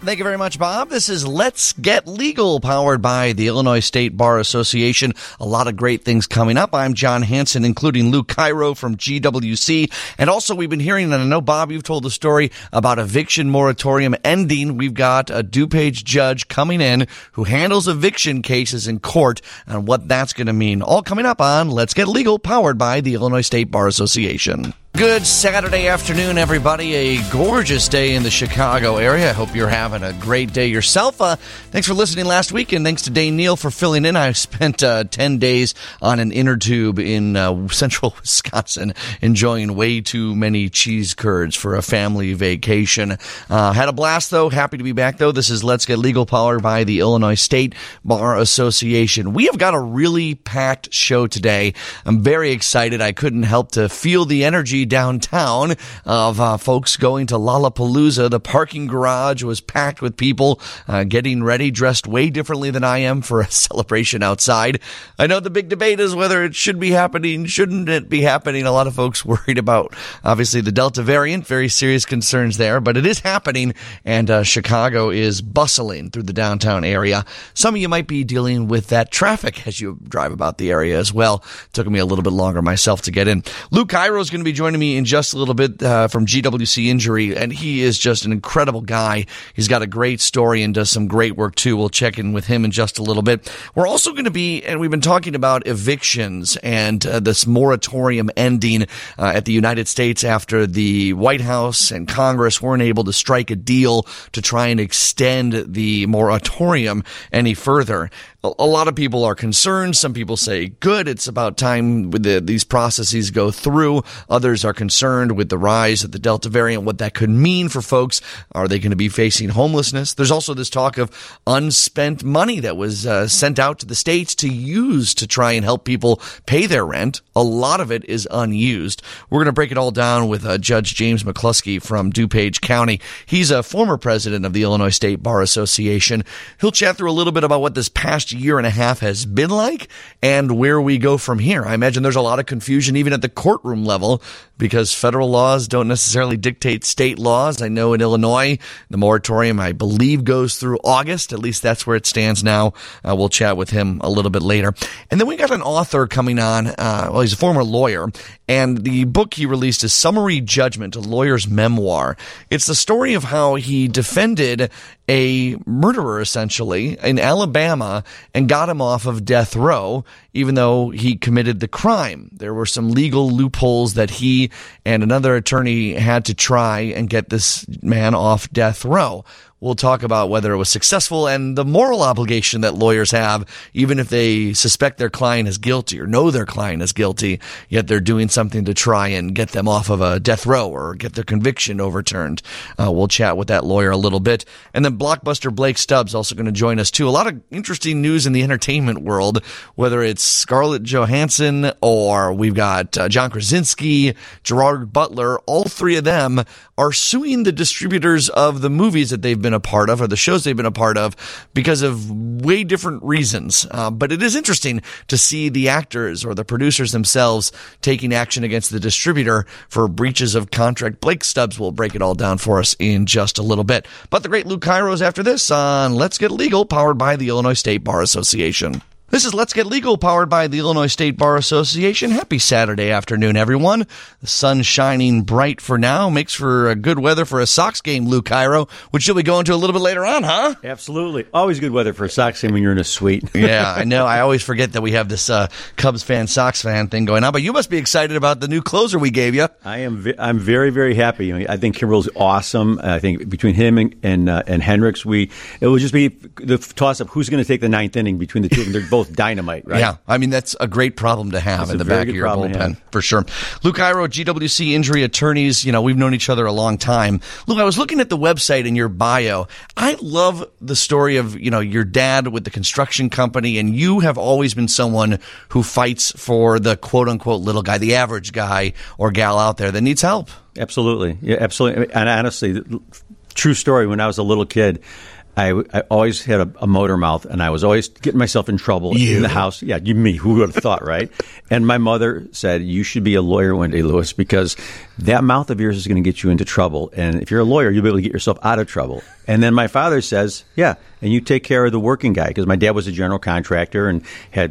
Thank you very much, Bob. This is Let's Get Legal, powered by the Illinois State Bar Association. A lot of great things coming up. I'm John Hanson, including Lou Cairo from GWC. And also, we've been hearing, and I know, Bob, you've told the story about eviction moratorium ending. We've got a DuPage judge coming in who handles eviction cases in court and what that's going to mean. All coming up on Let's Get Legal, powered by the Illinois State Bar Association. Good Saturday afternoon, everybody. A gorgeous day in the Chicago area. I hope you're having a great day yourself. Thanks for listening last week, and thanks to Dane Neal for filling in. I spent 10 days on an inner tube in central Wisconsin, enjoying way too many cheese curds for a family vacation. Had a blast, though. Happy to be back, though. This is Let's Get Legal, powered by the Illinois State Bar Association. We have got a really packed show today. I'm very excited. I couldn't help to feel the energy downtown of folks going to Lollapalooza. The parking garage was packed with people getting ready, dressed way differently than I am for a celebration outside. I know the big debate is whether it should be happening, shouldn't it be happening. A lot of folks worried about, obviously, the Delta variant, very serious concerns there, but it is happening, and Chicago is bustling through the downtown area. Some of you might be dealing with that traffic as you drive about the area as well. Took me a little bit longer myself to get in. Lou Cairo is going to be joining me in just a little bit from GWC Injury, and he is just an incredible guy. He's got a great story and does some great work too. We'll check in with him in just a little bit. We're also going to be, and we've been talking about evictions and this moratorium ending at the United States after the White House and Congress weren't able to strike a deal to try and extend the moratorium any further. A lot of people are concerned. Some people say, good, it's about time these processes go through. Others are concerned with the rise of the Delta variant, what that could mean for folks. Are they going to be facing homelessness? There's also this talk of unspent money that was sent out to the states to use to try and help people pay their rent. A lot of it is unused. We're going to break it all down with Judge James McCluskey from DuPage County. He's a former president of the Illinois State Bar Association. He'll chat through a little bit about what this past year and a half has been like and where we go from here. I imagine there's a lot of confusion even at the courtroom level because federal laws don't necessarily dictate state laws. I know in Illinois, the moratorium, I believe, goes through August. At least that's where it stands now. We'll chat with him a little bit later. And then we got an author coming on. Well, he's a former lawyer, and the book he released is Summary Judgment, a lawyer's memoir. It's the story of how he defended a murderer, essentially, in Alabama and got him off of death row, even though he committed the crime. There were some legal loopholes that he and another attorney had to try and get this man off death row. We'll talk about whether it was successful and the moral obligation that lawyers have, even if they suspect their client is guilty or know their client is guilty, yet they're doing something to try and get them off of a death row or get their conviction overturned. We'll chat with that lawyer a little bit. And then Blockbuster Blake Stubbs also going to join us too. A lot of interesting news in the entertainment world, whether it's Scarlett Johansson or we've got John Krasinski, Gerard Butler. All three of them are suing the distributors of the movies that they've been a part of or the shows they've been a part of because of way different reasons. But it is interesting to see the actors or the producers themselves taking action against the distributor for breaches of contract. Blake Stubbs will break it all down for us in just a little bit. But the great Lou Cairo is after this on Let's Get Legal, powered by the Illinois State Bar Association. This is Let's Get Legal, powered by the Illinois State Bar Association. Happy Saturday afternoon, everyone. The sun's shining bright for now. Makes for a good weather for a Sox game, Lou Cairo, which you'll be going to a little bit later on, huh? Absolutely. Always good weather for a Sox game when you're in a suite. Yeah, I know. I always forget that we have this Cubs fan, Sox fan thing going on, but you must be excited about the new closer we gave you. I'm very, very happy. I think Kimbrel's awesome. I think between him and Hendricks, it will just be the toss-up. Who's going to take the ninth inning between the two of them? They're both dynamite, right? Yeah, I mean, that's a great problem to have in the back of your bullpen, for sure. Lou Cairo, GWC Injury Attorneys, we've known each other a long time. Lou, I was looking at the website in your bio. I love the story of, your dad with the construction company, and you have always been someone who fights for the quote-unquote little guy, the average guy or gal out there that needs help. Absolutely. Yeah, absolutely. And honestly, true story, when I was a little kid, I always had a motor mouth, and I was always getting myself in trouble in the house. Yeah, me. Who would have thought, right? And my mother said, you should be a lawyer one day, Louis, because that mouth of yours is going to get you into trouble. And if you're a lawyer, you'll be able to get yourself out of trouble. And then my father says, yeah, and you take care of the working guy, because my dad was a general contractor and had,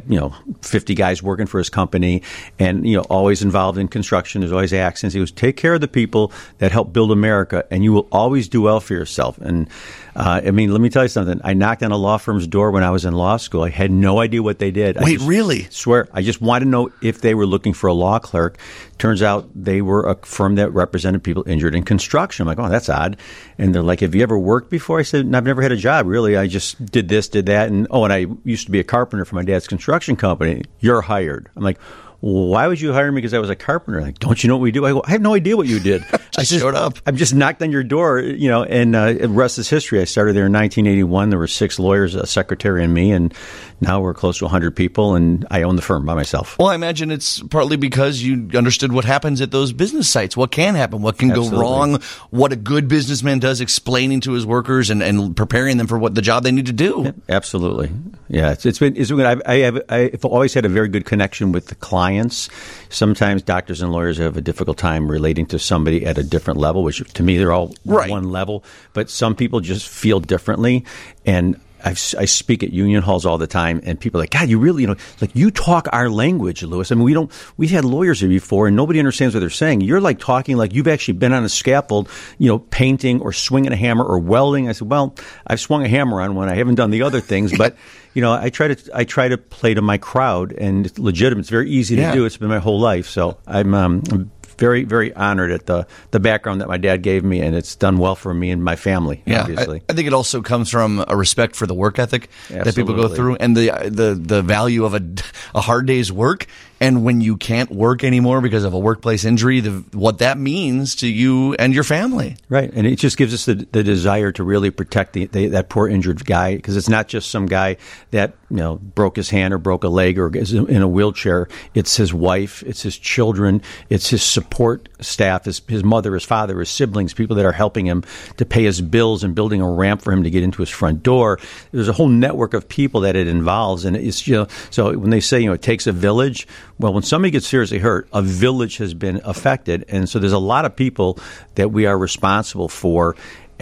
50 guys working for his company and, always involved in construction. There's always accidents. He goes, take care of the people that help build America, and you will always do well for yourself. And let me tell you something. I knocked on a law firm's door when I was in law school. I had no idea what they did. Wait, really? Swear. I just wanted to know if they were looking for a law clerk. Turns out they were a firm that represented people injured in construction. I'm like, oh, that's odd. And they're like, have you ever worked before? I said, I've never had a job, really. I just did this, did that. And I used to be a carpenter for my dad's construction company. You're hired. I'm like, why would you hire me because I was a carpenter? Like, don't you know what we do? I go, I have no idea what you did. I showed up. I just knocked on your door, and the rest is history. I started there in 1981. There were 6 lawyers, a secretary, and me, and now we're close to 100 people, and I own the firm by myself. Well, I imagine it's partly because you understood what happens at those business sites, what can happen, what can go wrong, what a good businessman does, explaining to his workers and preparing them for what the job they need to do. Yeah, absolutely. Yeah, it's been good. I've always had a very good connection with the clients. Sometimes doctors and lawyers have a difficult time relating to somebody at a different level, which to me they're all one level. But some people just feel differently. And I speak at union halls all the time, and people are like, God, you really, you talk our language, Louis. I mean, we've had lawyers here before, and nobody understands what they're saying. You're like talking like you've actually been on a scaffold, painting or swinging a hammer or welding. I said, well, I've swung a hammer on one. I haven't done the other things, but I try to play to my crowd, and it's legitimate. It's very easy to do. It's been my whole life, so I'm very, very honored at the background that my dad gave me, and it's done well for me and my family, obviously. I think it also comes from a respect for the work ethic that people go through, and the value of a hard day's work. And when you can't work anymore because of a workplace injury, what that means to you and your family. Right. And it just gives us the desire to really protect that poor injured guy, because it's not just some guy that broke his hand or broke a leg or is in a wheelchair. It's his wife. It's his children. It's his support staff, his mother, his father, his siblings, people that are helping him to pay his bills and building a ramp for him to get into his front door. There's a whole network of people that it involves. And it's, so when they say, it takes a village, well, when somebody gets seriously hurt, a village has been affected. And so there's a lot of people that we are responsible for.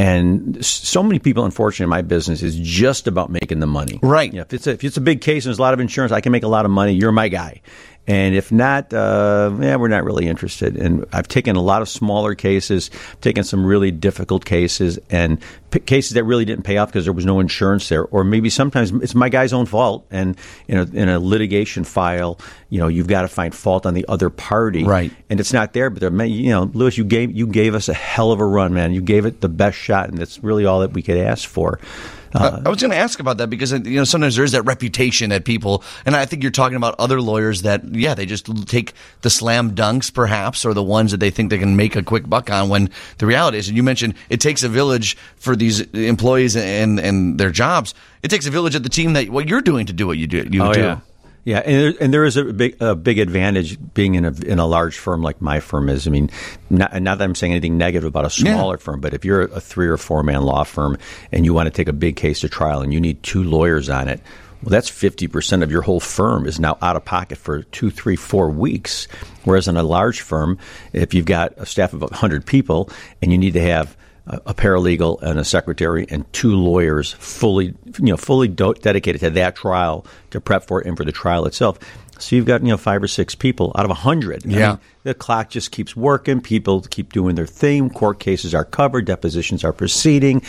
And so many people, unfortunately, in my business is just about making the money. Right. If it's a big case and there's a lot of insurance, I can make a lot of money. You're my guy. And if not, we're not really interested. And I've taken a lot of smaller cases, taken some really difficult cases, and cases that really didn't pay off because there was no insurance there. Or maybe sometimes it's my guy's own fault. And in a litigation file, you've got to find fault on the other party. Right. And it's not there. But Louis, you gave us a hell of a run, man. You gave it the best shot, and that's really all that we could ask for. I was going to ask about that because, sometimes there is that reputation that people, and I think you're talking about other lawyers that, they just take the slam dunks perhaps, or the ones that they think they can make a quick buck on, when the reality is, and you mentioned it takes a village for these employees and their jobs. It takes a village at the team that what you're doing to do what you do. Yeah. Yeah, and there is a big advantage being in a large firm like my firm is. I mean, not that I'm saying anything negative about a smaller firm, but if you're a 3 or 4 man law firm and you want to take a big case to trial and you need 2 lawyers on it, well, that's 50% of your whole firm is now out of pocket for 2, 3, 4 weeks. Whereas in a large firm, if you've got a staff of 100 people and you need to have a paralegal and a secretary and 2 lawyers fully dedicated to that trial to prep for it and for the trial itself. So you've got 5 or 6 people out of 100. Yeah. I mean, the clock just keeps working. People keep doing their thing. Court cases are covered. Depositions are proceeding.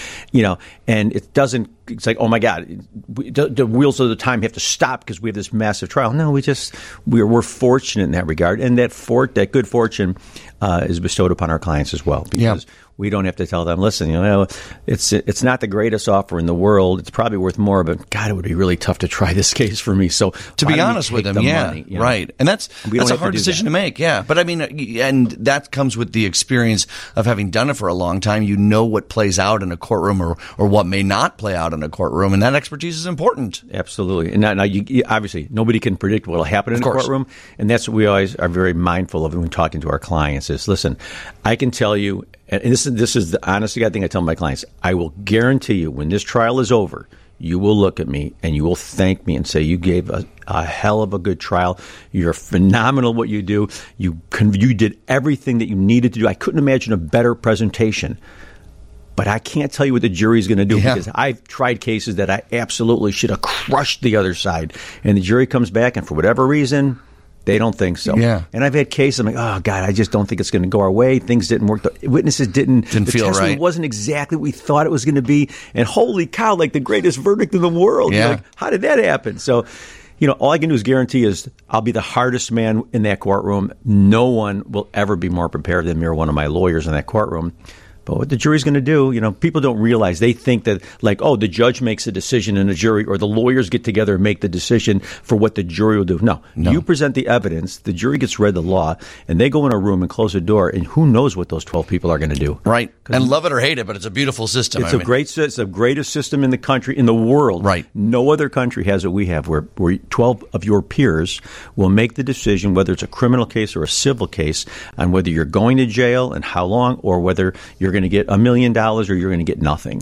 And it doesn't. It's like, oh my God, the wheels of the time have to stop because we have this massive trial. No, we're fortunate in that regard, and that good fortune is bestowed upon our clients as well, because we don't have to tell them, listen, it's not the greatest offer in the world. It's probably worth more, but God, it would be really tough to try this case for me. So to be honest with them, money. You know? Right. And that's a hard decision to make. Yeah. But I mean, and that comes with the experience of having done it for a long time. You know what plays out in a courtroom or what may not play out in a courtroom. And that expertise is important. Absolutely. And now you, obviously, nobody can predict what will happen in a courtroom. And that's what we always are very mindful of when talking to our clients is, listen, I can tell you, and this is the honest to God thing I tell my clients, I will guarantee you when this trial is over, you will look at me and you will thank me and say, you gave a hell of a good trial. You're phenomenal at what you do. You did everything that you needed to do. I couldn't imagine a better presentation. But I can't tell you what the jury's going to do because I've tried cases that I absolutely should have crushed the other side. And the jury comes back, and for whatever reason, they don't think so. Yeah. And I've had cases, I'm like, oh, God, I just don't think it's going to go our way. Things didn't work. The witnesses didn't feel right. The testimony wasn't exactly what we thought it was going to be. And holy cow, like the greatest verdict in the world. Yeah. Like, how did that happen? So, all I can do is guarantee is I'll be the hardest man in that courtroom. No one will ever be more prepared than me or one of my lawyers in that courtroom. But what the jury's going to do, people don't realize. They think that, like, oh, the judge makes a decision and the jury or the lawyers get together and make the decision for what the jury will do. No. You present the evidence, the jury gets read the law, and they go in a room and close the door, and who knows what those 12 people are going to do. Right. And love it or hate it, but it's a beautiful system. It's the greatest system in the country, in the world. Right. No other country has what we have, where 12 of your peers will make the decision, whether it's a criminal case or a civil case, on whether you're going to jail and how long, or whether you're going to get $1 million or you're going to get nothing.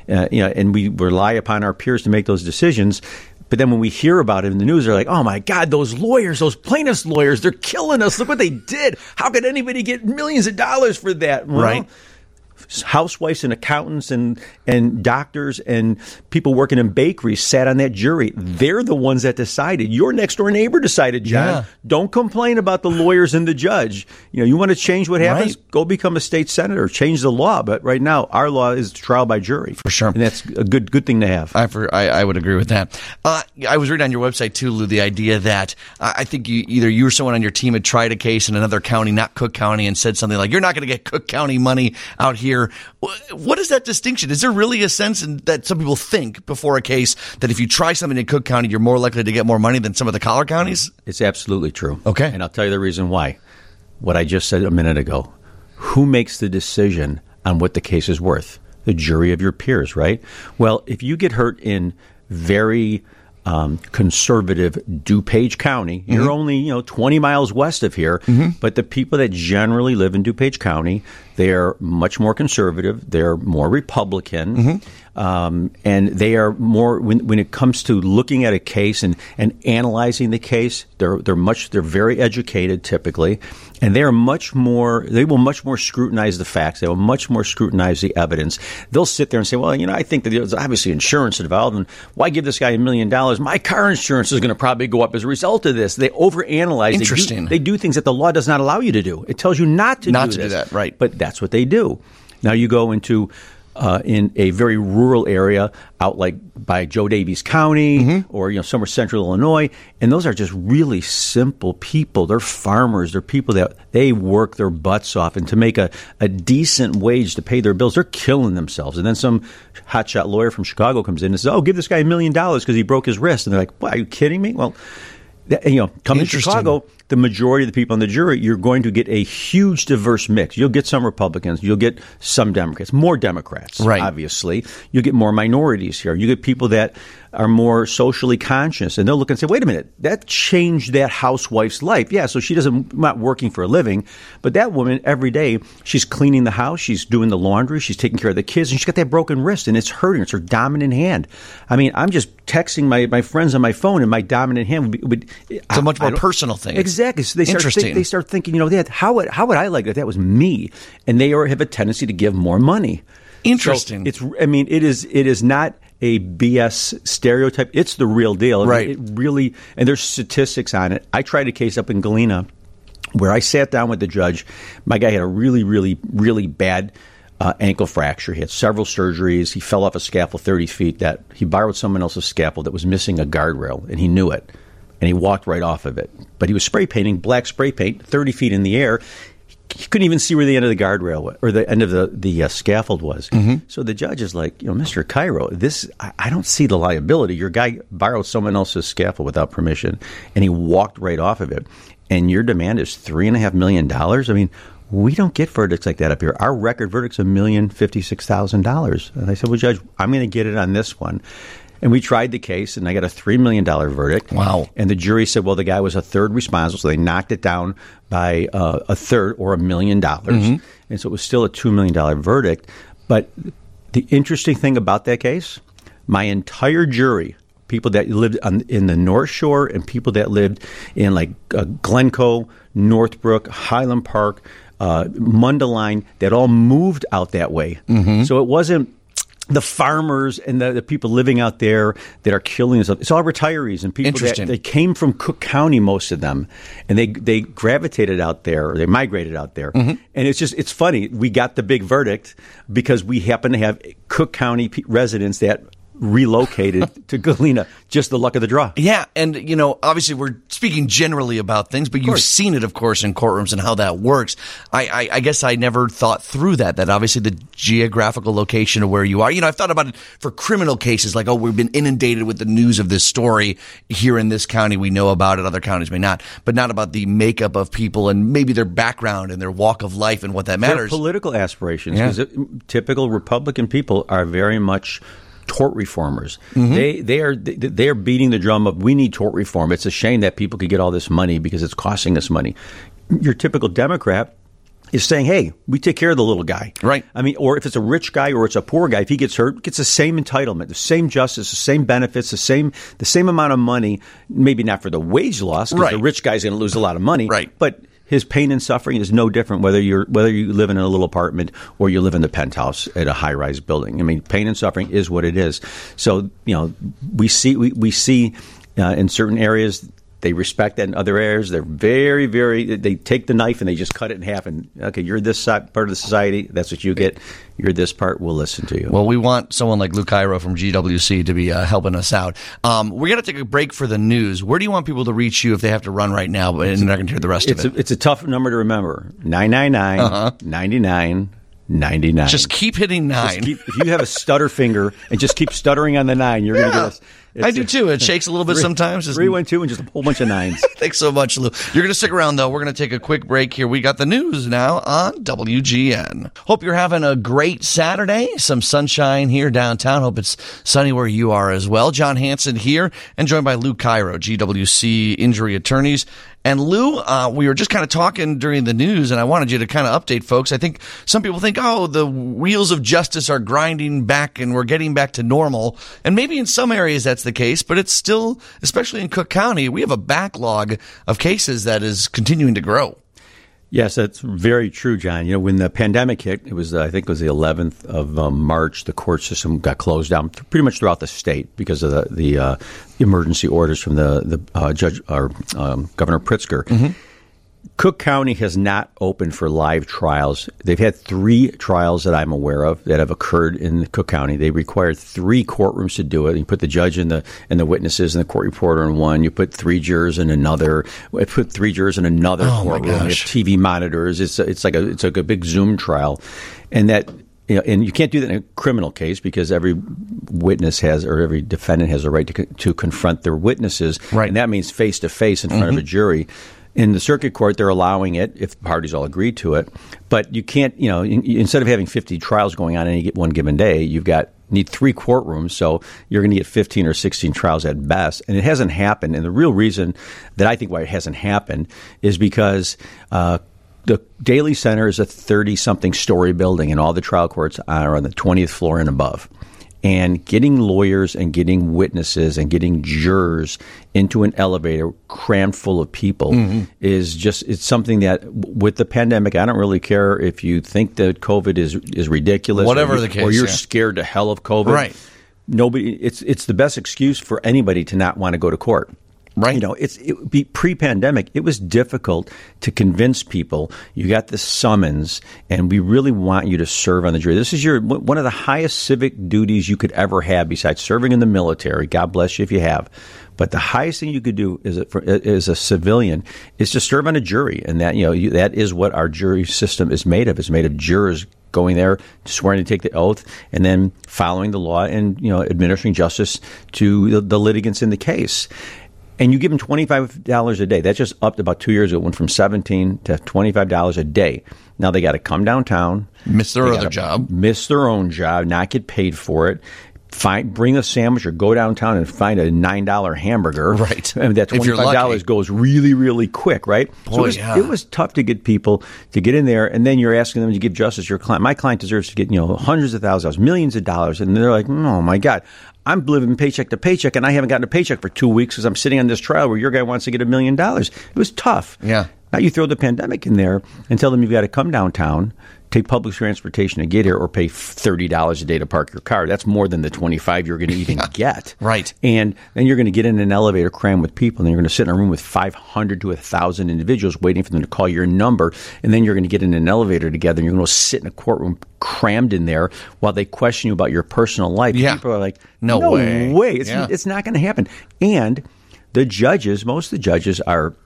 And we rely upon our peers to make those decisions. But then when we hear about it in the news, they're like, oh, my God, those lawyers, those plaintiffs' lawyers, they're killing us. Look what they did. How could anybody get millions of dollars for that? Well, right. Housewives and accountants and doctors and people working in bakeries sat on that jury. They're the ones that decided. Your next door neighbor decided, John. Yeah. Don't complain about the lawyers and the judge. You want to change what happens? Right. Go become a state senator. Change the law. But right now, our law is trial by jury. For sure. And that's a good thing to have. I would agree with that. I was reading on your website, too, Lou, the idea that I think either you or someone on your team had tried a case in another county, not Cook County, and said something like, you're not going to get Cook County money out here. What is that distinction? Is there really a sense that some people think before a case that if you try something in Cook County, you're more likely to get more money than some of the collar counties? It's absolutely true. Okay. And I'll tell you the reason why. What I just said a minute ago. Who makes the decision on what the case is worth? The jury of your peers, right? Well, if you get hurt in very conservative DuPage County. Mm-hmm. You're only 20 miles west of here, but the people that generally live in DuPage County, they're much more conservative. They're more Republican, and they are more when it comes to looking at a case and analyzing the case. They're very educated typically, and they will much more scrutinize the facts. They will much more scrutinize the evidence. They'll sit there and say, well, I think that there's obviously insurance involved, and why give this guy $1 million? My car insurance is going to probably go up as a result of this. They overanalyze. Interesting. They do things that the law does not allow you to do. It tells you not to do that, right? But that's what they do. Now you go into in a very rural area out like by Joe Davies County or somewhere central Illinois, and those are just really simple people. They're farmers. They're people that they work their butts off, and to make a decent wage to pay their bills, they're killing themselves. And then some hotshot lawyer from Chicago comes in and says, "Oh, give this guy $1 million because he broke his wrist." And they're like, "What? Are you kidding me?" Well, come to Chicago, the majority of the people on the jury, you're going to get a huge diverse mix. You'll get some Republicans. You'll get some Democrats, more Democrats, right. Obviously. You'll get more minorities here. You get people that are more socially conscious, and they'll look and say, wait a minute, that changed that housewife's life. Yeah, so she not working for a living, but that woman every day, she's cleaning the house, she's doing the laundry, she's taking care of the kids, and she's got that broken wrist, and it's hurting. It's her dominant hand. I mean, I'm just texting my friends on my phone, and my dominant hand would it's a much more personal thing. Exactly. So they start thinking, Dad, how would I like it if that was me? And they have a tendency to give more money. Interesting. So it is not a BS stereotype. It's the real deal. Right. It really, and there's statistics on it. I tried a case up in Galena where I sat down with the judge. My guy had a really, really, really bad ankle fracture. He had several surgeries. He fell off a scaffold 30 feet. That he borrowed someone else's scaffold that was missing a guardrail, and he knew it. And he walked right off of it. But he was spray painting, black spray paint, 30 feet in the air. couldn't even see where the end of the guardrail or the end of the scaffold was. So the judge is like, Mr. Cairo, I don't see the liability. Your guy borrowed someone else's scaffold without permission, and he walked right off of it. And your demand is $3.5 million. I mean, we don't get verdicts like that up here. Our record verdict's $1,056,000. And I said, well, Judge, I'm going to get it on this one. And we tried the case, and I got a $3 million verdict. Wow. And the jury said, well, the guy was a third responsible, so they knocked it down by a third, or $1 million. And so it was still a $2 million verdict. But the interesting thing about that case, my entire jury, people that lived in the North Shore and people that lived in like Glencoe, Northbrook, Highland Park, Mundelein, that all moved out that way. So it wasn't the farmers and the people living out there that are killing themselves. It's all retirees and people that they came from Cook County, most of them, and they gravitated out there, or they migrated out there. And it's funny. We got the big verdict because we happen to have Cook County residents that relocated to Galena. Just the luck of the draw. Yeah, and obviously we're speaking generally about things, but you've seen it, of course, in courtrooms and how that works. I guess I never thought through that obviously the geographical location of where you are. I've thought about it for criminal cases, like, we've been inundated with the news of this story here in this county. We know about it, other counties may not, but not about the makeup of people and maybe their background and their walk of life and what that matters. Their political aspirations, because typical Republican people are very much tort reformers. They are beating the drum of, we need tort reform. It's a shame that people could get all this money because it's costing us money. Your typical Democrat is saying, hey, we take care of the little guy. Right. I mean, or if it's a rich guy or it's a poor guy, if he gets hurt, gets the same entitlement, the same justice, the same benefits, the same amount of money, maybe not for the wage loss, because the rich guy's going to lose a lot of money. Right. But his pain and suffering is no different whether you live in a little apartment or you live in the penthouse at a high-rise building. I mean, pain and suffering is what it is. So, we see in certain areas they respect that. In other areas, they're very, very. They take the knife and they just cut it in half. And okay, you're this part of the society. That's what you get. You're this part. We'll listen to you. Well, we want someone like Lou Cairo from GWC to be helping us out. We're going to take a break for the news. Where do you want people to reach you if they have to run right now, but they're not going to hear the rest of it? It's a tough number to remember. 999-99-99. Just keep hitting 9. If you have a stutter finger and just keep stuttering on the 9, you're going to get us. I do too. It shakes a little bit sometimes. 312 and just a whole bunch of 9s. Thanks so much, Lou. You're going to stick around, though. We're going to take a quick break here. We got the news now on WGN. Hope you're having a great Saturday. Some sunshine here downtown. Hope it's sunny where you are as well. John Hanson here, and joined by Lou Cairo, GWC Injury Attorneys. And Lou, we were just kind of talking during the news, and I wanted you to kind of update folks. I think some people think, the wheels of justice are grinding back and we're getting back to normal. And maybe in some areas that's the case, but it's still, especially in Cook County, we have a backlog of cases that is continuing to grow. Yes, that's very true, John. When the pandemic hit, it was, I think it was the 11th of March, the court system got closed down pretty much throughout the state because of the emergency orders from the judge or Governor Pritzker. Cook County has not opened for live trials. They've had 3 trials that I'm aware of that have occurred in Cook County. They required 3 courtrooms to do it. You put the judge and the witnesses and the court reporter in one. You put 3 jurors in another. I put 3 jurors in another courtroom. You have TV monitors. It's like a big Zoom trial, and that. And you can't do that in a criminal case because every witness has, or every defendant has a right to confront their witnesses, right. And that means face to face in front of a jury. In the circuit court, they're allowing it if the parties all agree to it. But you can't, instead of having 50 trials going on any one given day, need 3 courtrooms, so you're going to get 15 or 16 trials at best. And it hasn't happened. And the real reason that I think why it hasn't happened is because the Daly Center is a 30-something story building, and all the trial courts are on the 20th floor and above. And getting lawyers and getting witnesses and getting jurors into an elevator crammed full of people is just, it's something that with the pandemic, I don't really care if you think that COVID is ridiculous. Whatever the case. Or you're scared to hell of COVID. Right. It's the best excuse for anybody to not want to go to court. Right. You know, it would be pre-pandemic. It was difficult to convince people. You got the summons, and we really want you to serve on the jury. This is one of the highest civic duties you could ever have, besides serving in the military. God bless you if you have. But the highest thing you could do as a civilian is to serve on a jury, and that that is what our jury system is made of. It's made of jurors going there, swearing to take the oath, and then following the law and administering justice to the litigants in the case. And you give them $25 a day. That just upped about 2 years ago. It went from $17 to $25 a day. Now they got to come downtown, miss their own job, not get paid for it. Bring a sandwich or go downtown and find a $9 hamburger. Right. And that $25 goes really, really quick, right? Boy, it was tough to get people to get in there, and then you're asking them to give justice to your client. My client deserves to get hundreds of thousands, millions of dollars, and they're like, oh my God, I'm living paycheck to paycheck, and I haven't gotten a paycheck for 2 weeks because I'm sitting on this trial where your guy wants to get $1 million. It was tough. Yeah. Now you throw the pandemic in there and tell them you've got to come downtown, take public transportation to get here, or pay $30 a day to park your car. That's more than the $25 you're going to even get. Right. And then you're going to get in an elevator crammed with people, and then you're going to sit in a room with 500 to 1,000 individuals waiting for them to call your number. And then you're going to get in an elevator together, and you're going to sit in a courtroom crammed in there while they question you about your personal life. Yeah. People are like, no way. It's not going to happen. And most of the judges are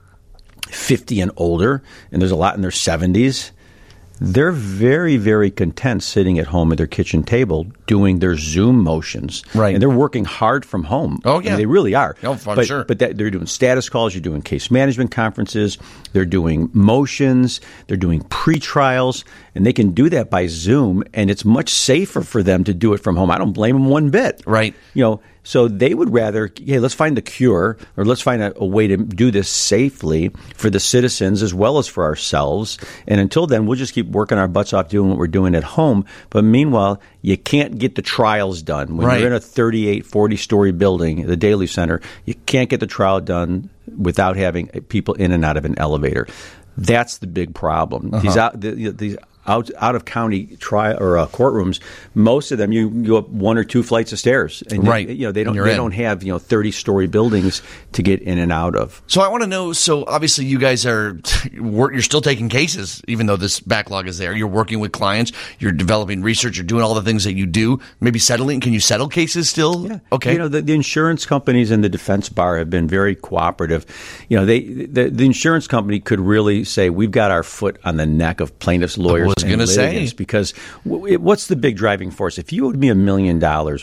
50 and older, and there's a lot in their 70s. They're very, very content sitting at home at their kitchen table doing their Zoom motions. Right. And they're working hard from home. Oh, yeah. I mean, they really are. Oh, I'm sure. But they're doing status calls. You're doing case management conferences. They're doing motions. They're doing pre-trials. And they can do that by Zoom. And it's much safer for them to do it from home. I don't blame them one bit. Right. So they would rather, hey, let's find the cure, or let's find a way to do this safely for the citizens as well as for ourselves. And until then, we'll just keep working our butts off doing what we're doing at home. But meanwhile, you can't get the trials done. When you're in a 38, 40-story building, the Daly Center, you can't get the trial done without having people in and out of an elevator. That's the big problem. These out of county trial or courtrooms, most of them you go up 1 or 2 flights of stairs, and right. They don't have 30-story buildings to get in and out of. So I want to know. So obviously you guys you're still taking cases, even though this backlog is there. You're working with clients. You're developing research. You're doing all the things that you do. Maybe settling. Can you settle cases still? Yeah. Okay. The insurance companies and the defense bar have been very cooperative. The insurance company could really say we've got our foot on the neck of plaintiffs' lawyers. I was going to say, because what's the big driving force? If you owed me $1 million or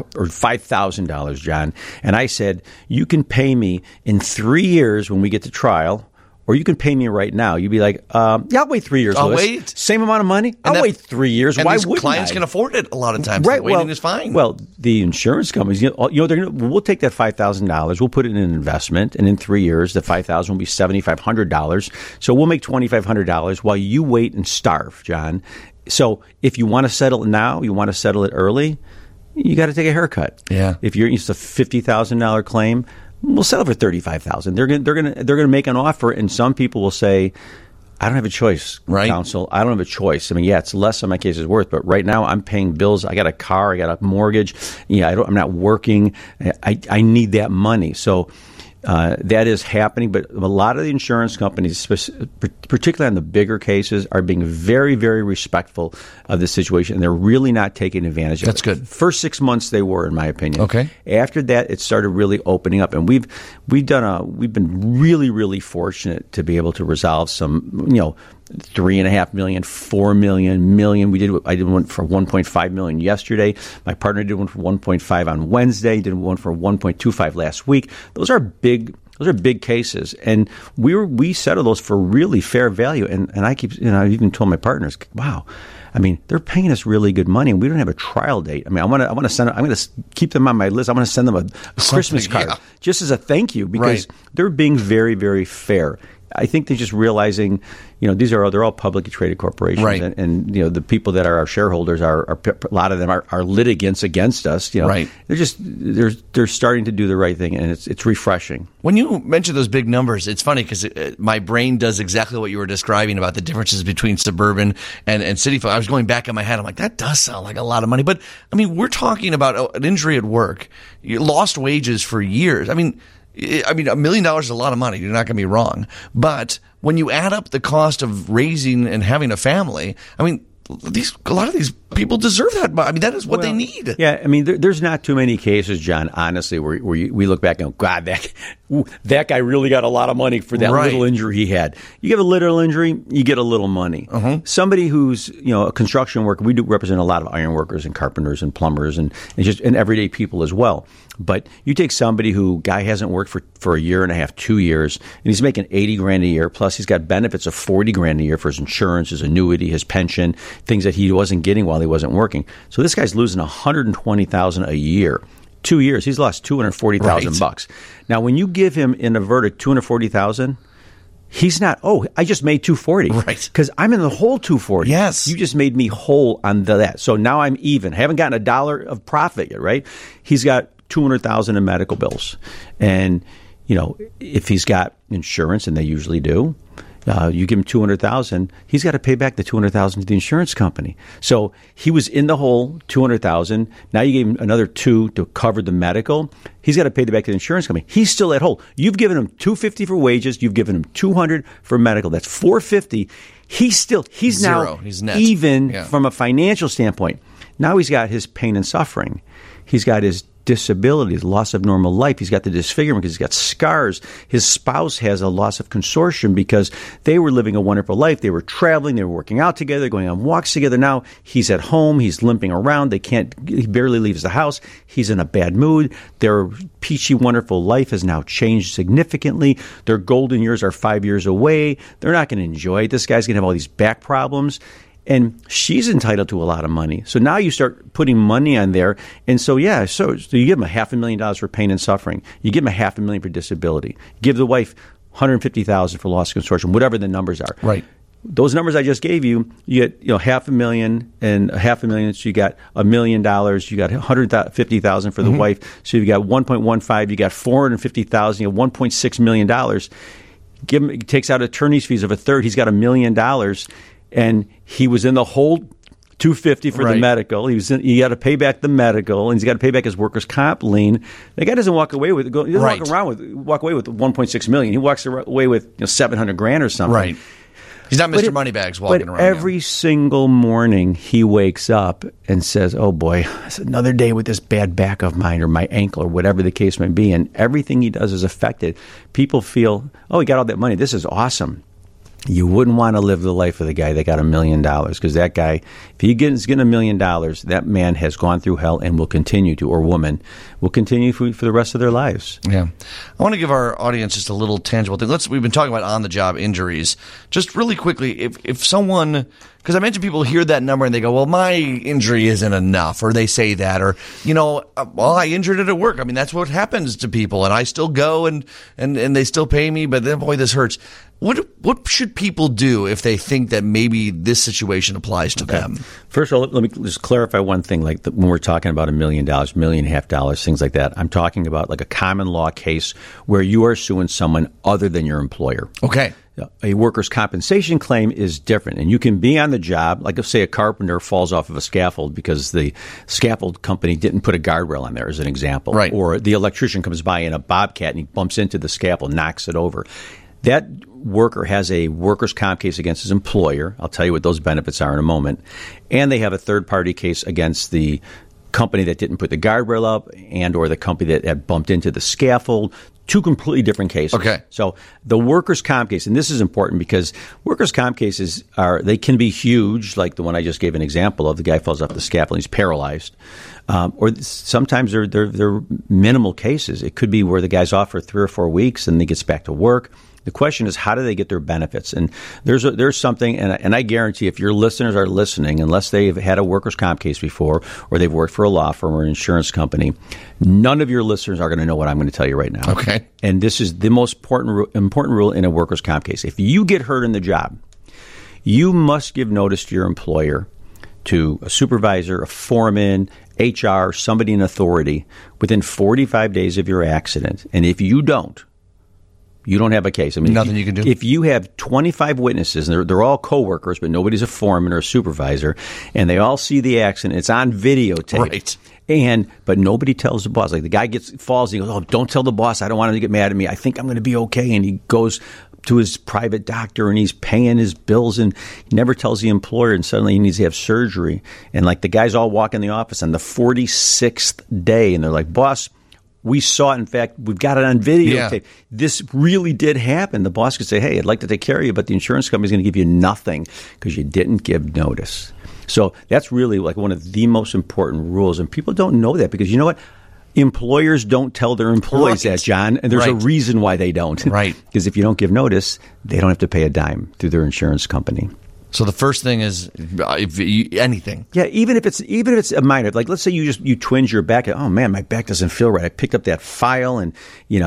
$5,000, John, and I said you can pay me in 3 years when we get to trial, or you can pay me right now, you'd be like, I'll wait 3 years. I'll Louis. wait. Same amount of money. I'll wait 3 years. And why these wouldn't clients I? can afford it a lot of times. Right. Waiting is fine. Well, the insurance companies, we'll take that $5,000, we'll put it in an investment, and in 3 years, the $5,000 will be $7,500. So we'll make $2,500 while you wait and starve, John. So if you want to settle it now, you want to settle it early, you got to take a haircut. Yeah. If it's a $50,000 claim, we'll settle for $35,000. They're gonna make an offer, and some people will say, I don't have a choice, right. counsel. I don't have a choice. I mean, it's less than my case is worth, but right now I'm paying bills. I got a car. I got a mortgage. I'm not working. I need that money. So that is happening, but a lot of the insurance companies, particularly on the bigger cases, are being very, very respectful of the situation, and they're really not taking advantage of it. That's good. First 6 months they were, in my opinion. Okay. After that, it started really opening up, and we've been really, really fortunate to be able to resolve some, $3.5 million, $4 million. I did one for $1.5 million yesterday. My partner did one for $1.5 on Wednesday. Did one for $1.25 last week. Those are big cases, and we settle those for really fair value. And I keep, I've even told my partners, wow, I mean, they're paying us really good money, and we don't have a trial date. I mean, I'm going to keep them on my list. I'm going to send them a Christmas card just as a thank you, because they're being very, very fair. I think they're just realizing, they're all publicly traded corporations, right. and the people that are our shareholders are a lot of them are litigants against us. Right. They're starting to do the right thing, and it's refreshing. When you mention those big numbers, it's funny because my brain does exactly what you were describing about the differences between suburban and city. I was going back in my head. I'm like, that does sound like a lot of money, but I mean, we're talking about an injury at work, you lost wages for years. I mean, I mean, $1 million is a lot of money. You're not going to be wrong. But when you add up the cost of raising and having a family, I mean, a lot of these people deserve that. I mean, that is what they need. Yeah, I mean, there's not too many cases, John, honestly, where we look back and go, God, that guy really got a lot of money for that little injury he had. You get a little injury, you get a little money. Somebody who's, a construction worker, we do represent a lot of iron workers and carpenters and plumbers and everyday people as well. But you take somebody who guy hasn't worked for a year and a half, 2 years, and he's making $80,000 a year, plus he's got benefits of $40,000 a year for his insurance, his annuity, his pension, things that he wasn't getting while he wasn't working. So this guy's losing $120,000 a year. 2 years, he's lost $240,000. Now, when you give him in a verdict $240,000, he's not, I just made $240,000. Right. Because I'm in the whole $240,000. Yes. You just made me whole on that. So now I'm even. I haven't gotten $1 of profit yet, right? He's got $200,000 in medical bills. And, if he's got insurance, and they usually do, you give him $200,000, he's got to pay back the $200,000 to the insurance company. So he was in the hole, $200,000. Now you gave him another $200,000 to cover the medical. He's got to pay back to the insurance company. He's still at whole. You've given him $250 for wages. You've given him $200 for medical. That's $450. He's Zero. now He's net. even from a financial standpoint. Now he's got his pain and suffering. He's got his disabilities, loss of normal life. He's got the disfigurement because he's got scars. His spouse has a loss of consortium because they were living a wonderful life. They were traveling. They were working out together, going on walks together. Now he's at home. He's limping around. He barely leaves the house. He's in a bad mood. Their peachy, wonderful life has now changed significantly. Their golden years are 5 years away. They're not going to enjoy it. This guy's going to have all these back problems. And she's entitled to a lot of money. So now you start putting money on there. And so, so you give him $500,000 for pain and suffering. You give him $500,000 for disability. You give the wife $150,000 for loss of consortium, whatever the numbers are. Right. Those numbers I just gave you, you get $500,000 and $500,000. So you got $1 million. You got $150,000 for the wife. So you got 1.15. You got $450,000. You have $1.6 million. He takes out attorney's fees of a third. He's got $1 million. And he was in the whole $250 for the medical. He got to pay back the medical, and he's got to pay back his workers' comp lien. The guy doesn't walk away with. He doesn't walk away with $1.6 million. He walks away with $700,000 or something. Right. He's not Mr. Moneybags walking around. But every single morning he wakes up and says, "Oh boy, it's another day with this bad back of mine, or my ankle, or whatever the case may be." And everything he does is affected. People feel, "Oh, he got all that money. This is awesome." You wouldn't want to live the life of the guy that got $1 million, because that guy, if he gets $1 million, that man has gone through hell and will continue to, or woman, will continue for the rest of their lives. Yeah. I want to give our audience just a little tangible thing. We've been talking about on-the-job injuries. Just really quickly, if someone, because I mentioned people hear that number and they go, well, my injury isn't enough, or they say that, or, well, I injured it at work. I mean, that's what happens to people, and I still go and they still pay me, but then, boy, this hurts. What should people do if they think that maybe this situation applies to them? First of all, let me just clarify one thing. Like when we're talking about $1 million, $1.5 million, things like that, I'm talking about like a common law case where you are suing someone other than your employer. Okay. A workers' compensation claim is different, and you can be on the job, like if, say, a carpenter falls off of a scaffold because the scaffold company didn't put a guardrail on there, as an example. Right. Or the electrician comes by in a bobcat and he bumps into the scaffold, knocks it over. That worker has a workers' comp case against his employer. I'll tell you what those benefits are in a moment. And they have a third-party case against the company that didn't put the guardrail up and or the company that had bumped into the scaffold. Two completely different cases. Okay. So the workers' comp case, and this is important because workers' comp cases they can be huge, like the one I just gave an example of. The guy falls off the scaffold and he's paralyzed. Or sometimes they're minimal cases. It could be where the guy's off for 3 or 4 weeks and he gets back to work. The question is, how do they get their benefits? And there's something, and I guarantee if your listeners are listening, unless they've had a workers' comp case before or they've worked for a law firm or an insurance company, none of your listeners are going to know what I'm going to tell you right now. Okay. And this is the most important rule in a workers' comp case. If you get hurt in the job, you must give notice to your employer, to a supervisor, a foreman, HR, somebody in authority, within 45 days of your accident. And if you don't have a case. I mean, nothing you can do. If you have 25 witnesses, and they're all coworkers, but nobody's a foreman or a supervisor, and they all see the accident, it's on videotape. Right. But nobody tells the boss. Like the guy falls, he goes, "Oh, don't tell the boss. I don't want him to get mad at me. I think I'm going to be okay." And he goes to his private doctor and he's paying his bills and he never tells the employer, and suddenly he needs to have surgery. And like the guys all walk in the office on the 46th day and they're like, "Boss, we saw it. In fact, we've got it on videotape. Yeah. This really did happen." The boss could say, "Hey, I'd like to take care of you, but the insurance company's going to give you nothing because you didn't give notice." So that's really like one of the most important rules. And people don't know that because you know what? Employers don't tell their employees that, John. And there's a reason why they don't. Right. Because if you don't give notice, they don't have to pay a dime through their insurance company. So the first thing is anything. Yeah, even if it's a minor, like let's say you twinge your back. Oh man, my back doesn't feel right. I picked up that file, and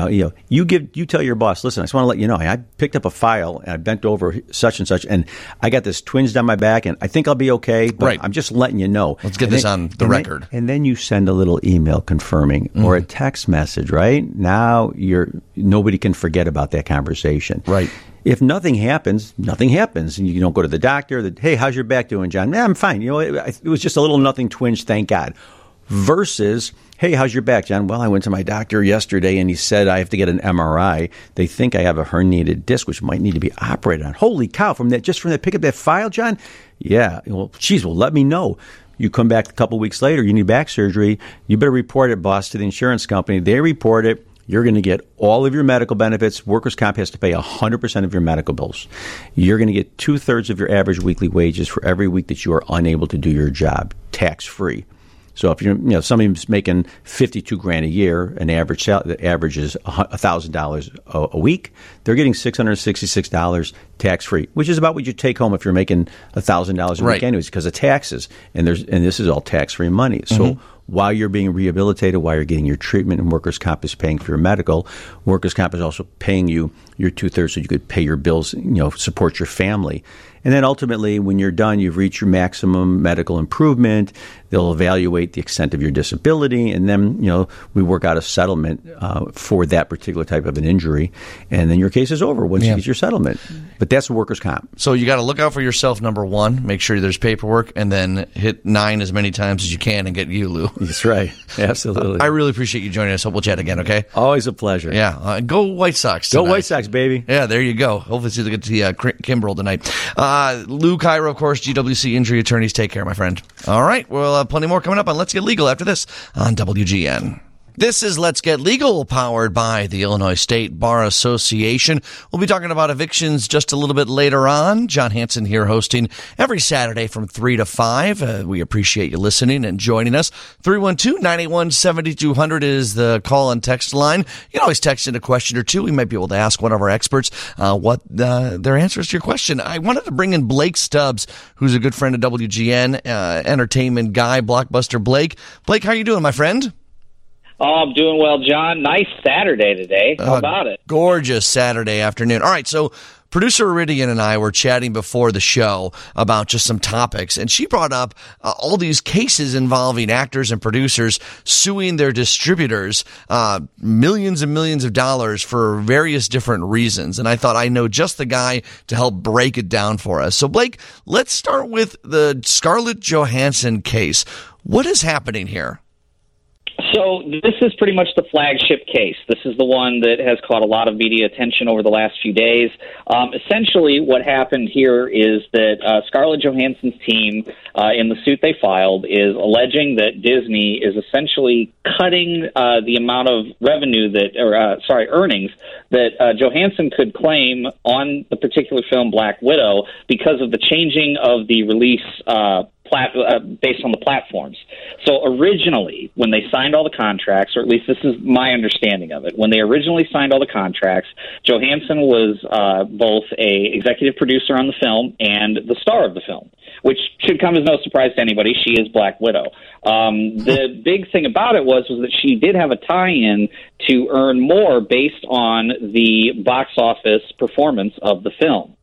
you tell your boss, "Listen, I just want to let you know, I picked up a file and I bent over such and such, and I got this twinge down my back, and I think I'll be okay. But I'm just letting you know." Let's get this on the record. And then you send a little email confirming or a text message. Right now, nobody can forget about that conversation. Right. If nothing happens, nothing happens. And you don't go to the doctor. "Hey, how's your back doing, John?" "I'm fine. It was just a little nothing twinge, thank God." Versus, "Hey, how's your back, John?" "Well, I went to my doctor yesterday and he said I have to get an MRI. They think I have a herniated disc, which might need to be operated on." Holy cow, from that pick up that file, John? "Yeah, well, let me know." You come back a couple weeks later, you need back surgery. You better report it, boss, to the insurance company. They report it. You're going to get all of your medical benefits. Workers' comp has to pay 100% of your medical bills. You're going to get 2/3 of your average weekly wages for every week that you are unable to do your job, tax-free. So if somebody's making $52,000 a year, the average is $1,000 a week, they're getting $666 tax-free, which is about what you take home if you're making $1,000 a week anyways, because of taxes. And this is all tax-free money. So while you're being rehabilitated, while you're getting your treatment, and workers' comp is paying for your medical, workers' comp is also paying you your 2/3 so you could pay your bills, support your family. And then ultimately, when you're done, you've reached your maximum medical improvement. They'll evaluate the extent of your disability, and then we work out a settlement for that particular type of an injury, and then your case is over once you get your settlement. But that's workers' comp. So you got to look out for yourself. Number one, make sure there's paperwork, and then hit 9 as many times as you can and get you, Lou. That's right. Absolutely. I really appreciate you joining us. Hope we'll chat again. Okay. Always a pleasure. Yeah. Go White Sox tonight. Go White Sox, baby. Yeah. There you go. Hopefully, see get to see Kimbrel tonight. Lou Cairo, of course, GWC injury attorneys. Take care, my friend. All right. Well, plenty more coming up on Let's Get Legal after this on WGN. This is Let's Get Legal, powered by the Illinois State Bar Association. We'll be talking about evictions just a little bit later on. John Hanson here hosting every Saturday from 3 to 5. We appreciate you listening and joining us. 312-981-7200 is the call and text line. You can always text in a question or two. We might be able to ask one of our experts what their answers to your question. I wanted to bring in Blake Stubbs, who's a good friend of WGN, entertainment guy, Blockbuster Blake. Blake, how are you doing, my friend? Oh, I'm doing well, John. Nice Saturday today. How about it? Gorgeous Saturday afternoon. All right, so producer Iridian and I were chatting before the show about just some topics, and she brought up all these cases involving actors and producers suing their distributors millions and millions of dollars for various different reasons. And I thought I know just the guy to help break it down for us. So, Blake, let's start with the Scarlett Johansson case. What is happening here? So this is pretty much the flagship case. This is the one that has caught a lot of media attention over the last few days. Essentially, what happened here is that Scarlett Johansson's team, in the suit they filed, is alleging that Disney is essentially cutting the amount of revenue earnings that Johansson could claim on the particular film Black Widow because of the changing of the release based on the platforms. So originally, when they signed all the contracts, or at least this is my understanding of it, when they originally signed all the contracts, Johansson was both a executive producer on the film and the star of the film, which should come as no surprise to anybody. She is Black Widow. The big thing about it was that she did have a tie-in to earn more based on the box office performance of the film.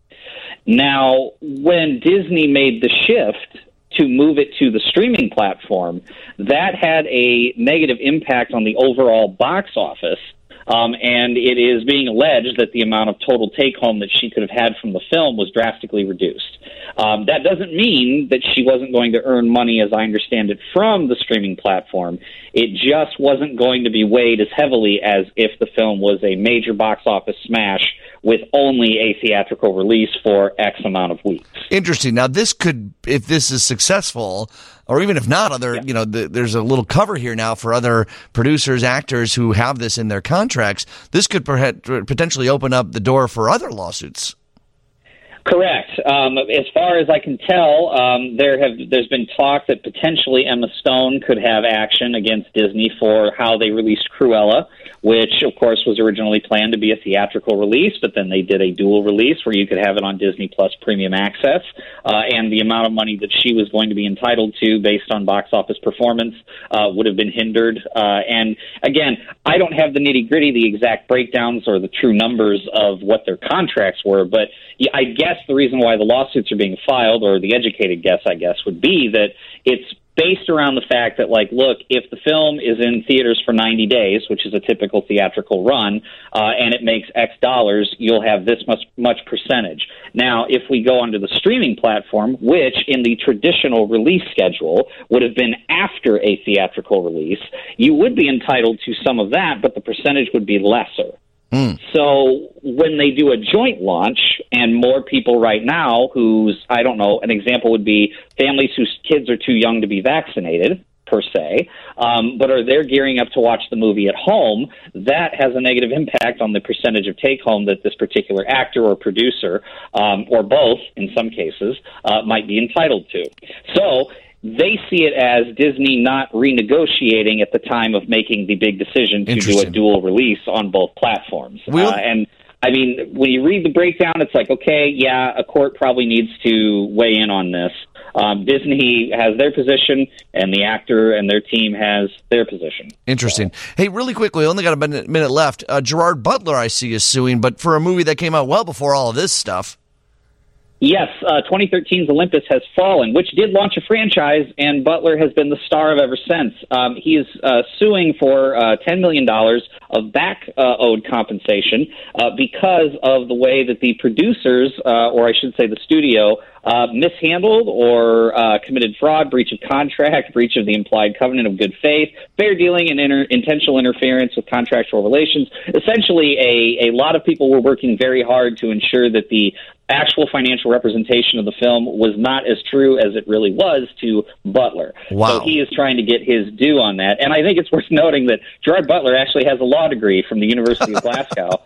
Now, when Disney made the shift to move it to the streaming platform, that had a negative impact on the overall box office and it is being alleged that the amount of total take-home that she could have had from the film was drastically reduced. That doesn't mean that she wasn't going to earn money, as I understand it, from the streaming platform. It just wasn't going to be weighed as heavily as if the film was a major box office smash with only a theatrical release for X amount of weeks. Interesting. Now, this could, if this is successful, or even if not, there's a little cover here now for other producers, actors who have this in their contracts. This could potentially open up the door for other lawsuits. Correct. As far as I can tell, there's been talk that potentially Emma Stone could have action against Disney for how they released Cruella, which, of course, was originally planned to be a theatrical release, but then they did a dual release where you could have it on Disney Plus Premium Access, and the amount of money that she was going to be entitled to based on box office performance would have been hindered. And, again, I don't have the nitty-gritty, the exact breakdowns or the true numbers of what their contracts were, but I guess the reason why the lawsuits are being filed, or the educated guess, I guess, would be that it's based around the fact that, like, look, if the film is in theaters for 90 days, which is a typical theatrical run, and it makes X dollars, you'll have this much percentage. Now, if we go onto the streaming platform, which in the traditional release schedule would have been after a theatrical release, you would be entitled to some of that, but the percentage would be lesser. So when they do a joint launch, and more people right now I don't know, an example would be families whose kids are too young to be vaccinated, per se, but are they gearing up to watch the movie at home, that has a negative impact on the percentage of take-home that this particular actor or producer, or both in some cases, might be entitled to. So they see it as Disney not renegotiating at the time of making the big decision to do a dual release on both platforms. And I mean, when you read the breakdown, it's like, okay, yeah, a court probably needs to weigh in on this. Disney has their position, and the actor and their team has their position. Interesting. Hey, really quickly, only got a minute left. Gerard Butler, I see, is suing, but for a movie that came out well before all of this stuff. Yes, 2013's Olympus Has Fallen, which did launch a franchise, and Butler has been the star of ever since. He is suing for $10 million of back-owed compensation because of the way that the producers, or I should say the studio, mishandled or committed fraud, breach of contract, breach of the implied covenant of good faith, fair dealing, and intentional interference with contractual relations. Essentially, a lot of people were working very hard to ensure that the actual financial representation of the film was not as true as it really was to Butler. Wow. So he is trying to get his due on that. And I think it's worth noting that Gerard Butler actually has a law degree from the University of Glasgow.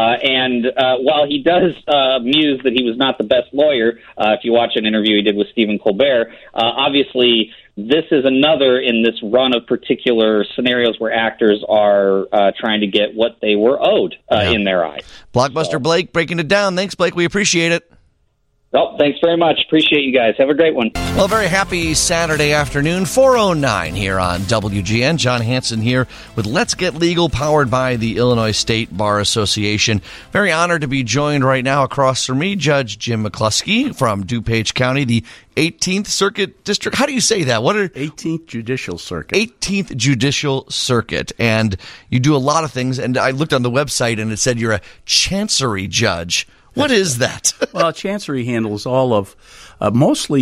And while he does muse that he was not the best lawyer, if you watch an interview he did with Stephen Colbert, obviously this is another in this run of particular scenarios where actors are trying to get what they were owed in their eyes. Blockbuster Blake breaking it down. Thanks, Blake. We appreciate it. Well, thanks very much. Appreciate you guys. Have a great one. Well, very happy Saturday afternoon, 4:09 here on WGN. John Hanson here with Let's Get Legal, powered by the Illinois State Bar Association. Very honored to be joined right now across from me, Judge Jim McCluskey from DuPage County, the 18th Circuit District. How do you say that? 18th Judicial Circuit. 18th Judicial Circuit. And you do a lot of things. And I looked on the website and it said you're a chancery judge. What is that? Well, Chancery handles all of mostly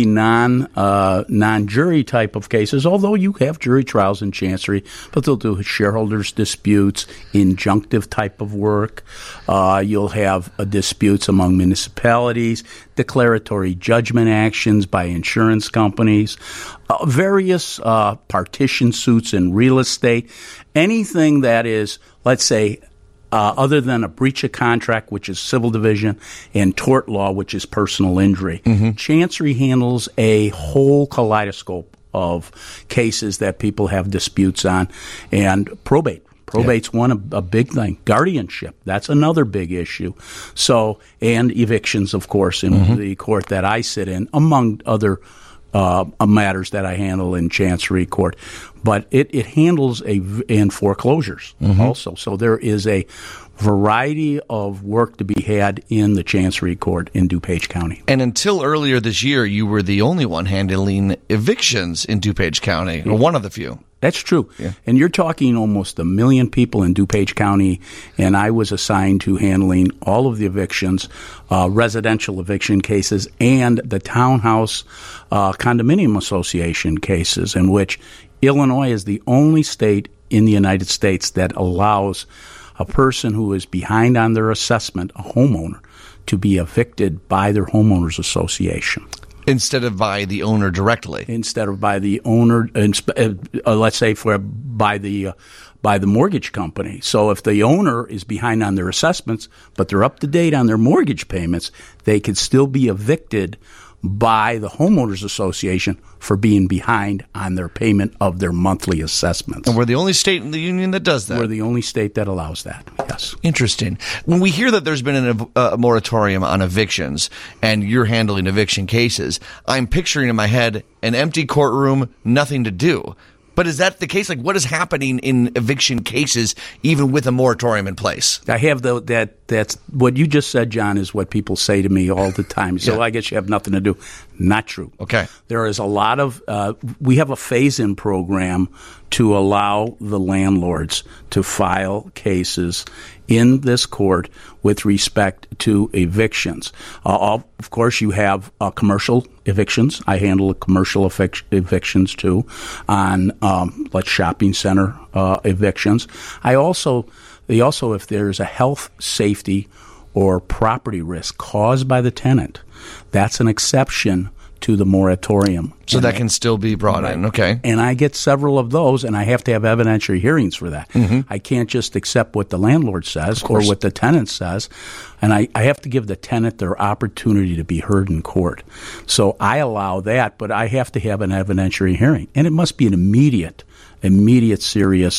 non-jury type of cases, although you have jury trials in Chancery, but they'll do shareholders' disputes, injunctive type of work. You'll have disputes among municipalities, declaratory judgment actions by insurance companies, various partition suits in real estate, anything that is, let's say, other than a breach of contract, which is civil division, and tort law, which is personal injury. Mm-hmm. Chancery handles a whole kaleidoscope of cases that people have disputes on. And probate's one, a big thing. Guardianship, that's another big issue. So, and evictions, of course, in the court that I sit in, among other matters that I handle in Chancery Court. But it handles and foreclosures also. So there is a variety of work to be had in the Chancery Court in DuPage County. And until earlier this year, you were the only one handling evictions in DuPage County, or one of the few. That's true. Yeah. And you're talking almost 1 million people in DuPage County, and I was assigned to handling all of the evictions, residential eviction cases, and the townhouse condominium association cases, in which Illinois is the only state in the United States that allows a person who is behind on their assessment, a homeowner, to be evicted by their homeowners association. Instead of by the owner directly. Instead of by the owner, let's say by the mortgage company. So if the owner is behind on their assessments, but they're up to date on their mortgage payments, they could still be evicted by the homeowners association for being behind on their payment of their monthly assessments. And we're the only state in the union that does that. We're the only state that allows that, yes. Interesting. When we hear that there's been a moratorium on evictions and you're handling eviction cases, I'm picturing in my head an empty courtroom, nothing to do. But is that the case? Like, what is happening in eviction cases, even with a moratorium in place? I have that's what you just said, John, is what people say to me all the time. So Yeah. I guess you have nothing to do. Not true. Okay. There is a lot of, we have a phase-in program to allow the landlords to file cases in this court with respect to evictions. Of course, you have commercial evictions. I handle commercial evictions too, on like shopping center evictions. They also, if there's a health, safety, or property risk caused by the tenant, that's an exception to the moratorium. So that can still be brought in. Okay. And I get several of those, and I have to have evidentiary hearings for that. Mm-hmm. I can't just accept what the landlord says or what the tenant says, and I have to give the tenant their opportunity to be heard in court. So I allow that, but I have to have an evidentiary hearing, and it must be an immediate serious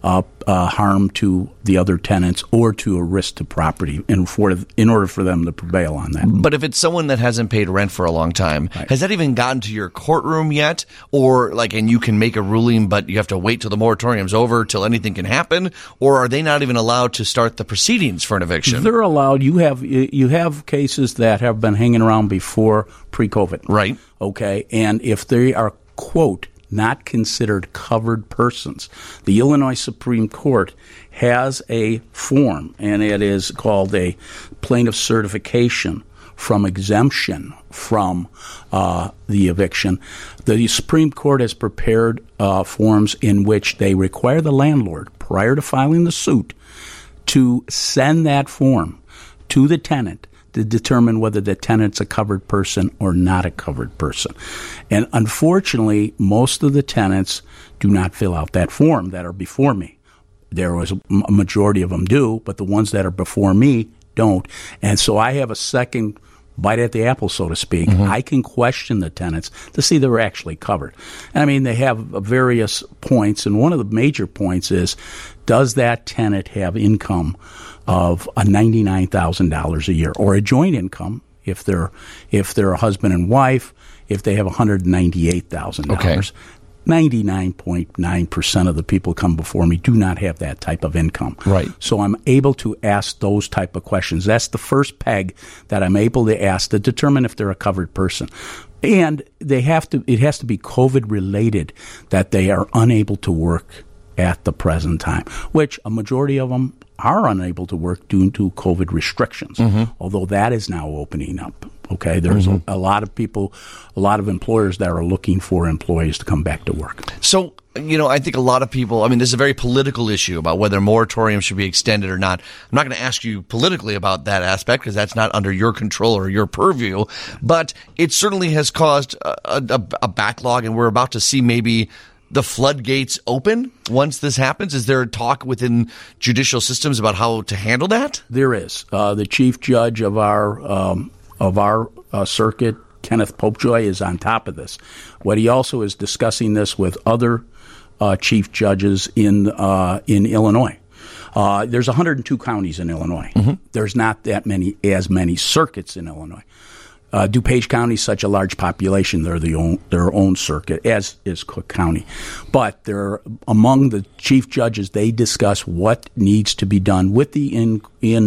harm to the other tenants or to a risk to property in order for them to prevail on that. But if it's someone that hasn't paid rent for a long time, has that even gotten to your courtroom yet? Or and you can make a ruling, but you have to wait till the moratorium's over till anything can happen? Or are they not even allowed to start the proceedings for an eviction? They're allowed. You have cases that have been hanging around before pre-COVID. Right. Okay. And if they are, quote, not considered covered persons, the Illinois Supreme Court has a form, and it is called a plaintiff certification from exemption from the eviction. The Supreme Court has prepared forms in which they require the landlord, prior to filing the suit, to send that form to the tenant to determine whether the tenant's a covered person or not a covered person. And unfortunately, most of the tenants do not fill out that form that are before me. There was a majority of them do, but the ones that are before me don't. And so I have a second bite at the apple, so to speak. Mm-hmm. I can question the tenants to see they're actually covered. And I mean, they have various points, and one of the major points is, does that tenant have income of $99,000 a year, or a joint income if they're a husband and wife, if they have $198,000. Okay. 99.9% of the people come before me do not have that type of income. Right. So I'm able to ask those type of questions. That's the first peg that I'm able to ask to determine if they're a covered person. And it has to be COVID related that they are unable to work at the present time, which a majority of them are unable to work due to COVID restrictions, although that is now opening up. Okay, there's a lot of people, a lot of employers that are looking for employees to come back to work. So, I think a lot of people, this is a very political issue about whether moratorium should be extended or not. I'm not going to ask you politically about that aspect because that's not under your control or your purview, but it certainly has caused a backlog, and we're about to see maybe the floodgates open once this happens. Is there talk within judicial systems about how to handle that? There is. The chief judge of our circuit, Kenneth Popejoy, is on top of this. What he also is discussing this with other chief judges in Illinois. There's 102 counties in Illinois. Mm-hmm. There's not as many circuits in Illinois. DuPage County is such a large population; they're their own circuit, as is Cook County. But they're among the chief judges. They discuss what needs to be done with in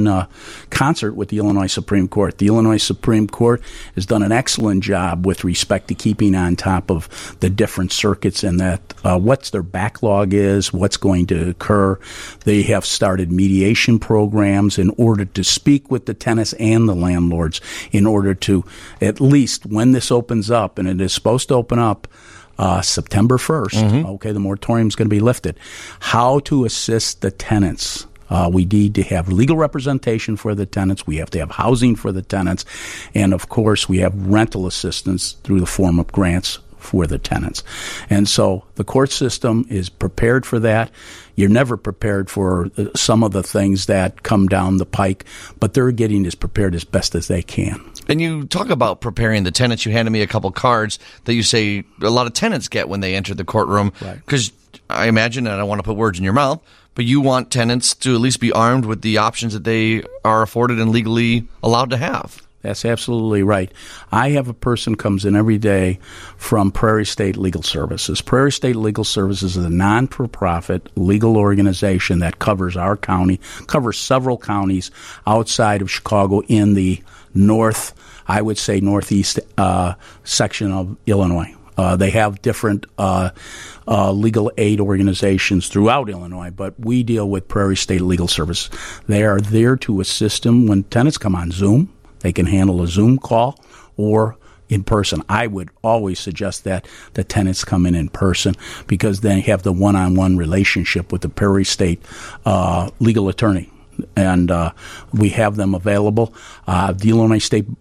concert with the Illinois Supreme Court. The Illinois Supreme Court has done an excellent job with respect to keeping on top of the different circuits and that what's their backlog is, what's going to occur. They have started mediation programs in order to speak with the tenants and the landlords in order to, at least when this opens up, and it is supposed to open up September 1st, okay, the moratorium is going to be lifted, how to assist the tenants. We need to have legal representation for the tenants. We have to have housing for the tenants. And, of course, we have rental assistance through the form of grants for the tenants. And so the court system is prepared for that. You're never prepared for some of the things that come down the pike, but they're getting as prepared as best as they can. And you talk about preparing the tenants. You handed me a couple cards that you say a lot of tenants get when they enter the courtroom. Because I imagine, and I don't want to put words in your mouth, but you want tenants to at least be armed with the options that they are afforded and legally allowed to have. That's absolutely right. I have a person comes in every day from Prairie State Legal Services. Prairie State Legal Services is a non-for-profit legal organization that covers our county, covers several counties outside of Chicago in the north, I would say northeast section of Illinois. They have different legal aid organizations throughout Illinois, but we deal with Prairie State Legal Services. They are there to assist them when tenants come on Zoom. They can handle a Zoom call or in person. I would always suggest that the tenants come in person because they have the one-on-one relationship with the Prairie State legal attorney. And we have them available. The Illinois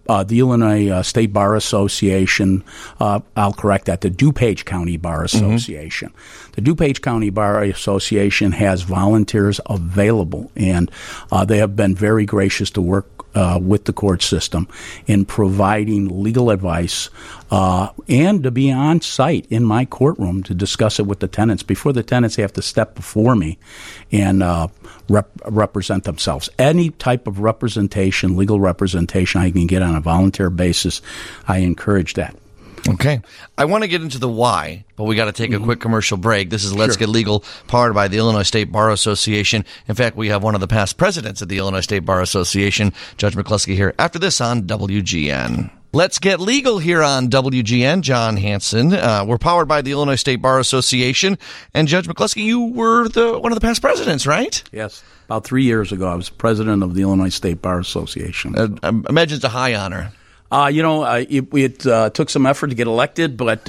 State Bar Association, I'll correct that, the DuPage County Bar Association. The DuPage County Bar Association has volunteers available, and they have been very gracious to work with the court system in providing legal advice and to be on site in my courtroom to discuss it with the tenants before the tenants have to step before me and represent themselves. Any type of representation, legal representation I can get on a volunteer basis, I encourage that. Okay. I want to get into the why, but we got to take a quick commercial break. This is Let's Get Legal, powered by the Illinois State Bar Association. In fact, we have one of the past presidents of the Illinois State Bar Association, Judge McCluskey, here after this on WGN. Let's Get Legal here on WGN. John Hanson. We're powered by the Illinois State Bar Association. And Judge McCluskey, you were one of the past presidents, right? Yes. About 3 years ago, I was president of the Illinois State Bar Association. I imagine it's a high honor. It took some effort to get elected, but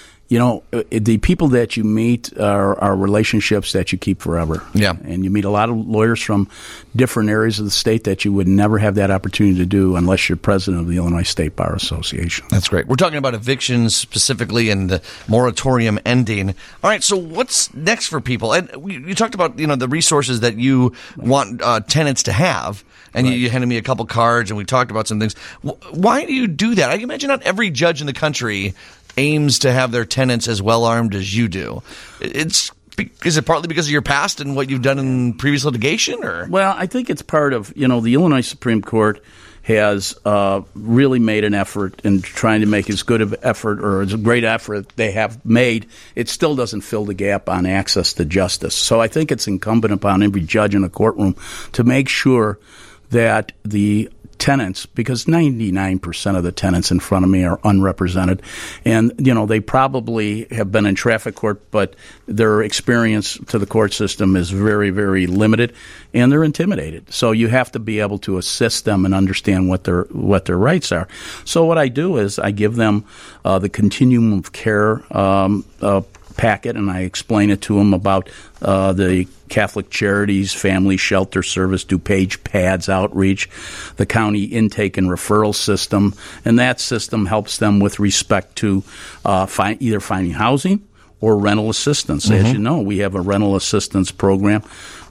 the people that you meet are relationships that you keep forever. Yeah. And you meet a lot of lawyers from different areas of the state that you would never have that opportunity to do unless you're president of the Illinois State Bar Association. That's great. We're talking about evictions specifically and the moratorium ending. All right, so what's next for people? And you talked about, the resources that you want tenants to have. And you handed me a couple cards, and we talked about some things. Why do you do that? I can imagine not every judge in the country aims to have their tenants as well armed as you do. Is it partly because of your past and what you've done in previous litigation, or? Well, I think it's part of the Illinois Supreme Court has really made an effort in trying to make as good of effort or as a great effort they have made. It still doesn't fill the gap on access to justice. So I think it's incumbent upon every judge in a courtroom to make sure that the tenants, because 99% of the tenants in front of me are unrepresented, and they probably have been in traffic court, but their experience to the court system is very, very limited, and they're intimidated. So you have to be able to assist them and understand what their rights are. So what I do is I give them the continuum of care packet, and I explain it to them about the Catholic Charities Family Shelter Service, DuPage PADS outreach, the county intake and referral system, and that system helps them with respect to either finding housing or rental assistance. As you know, we have a rental assistance program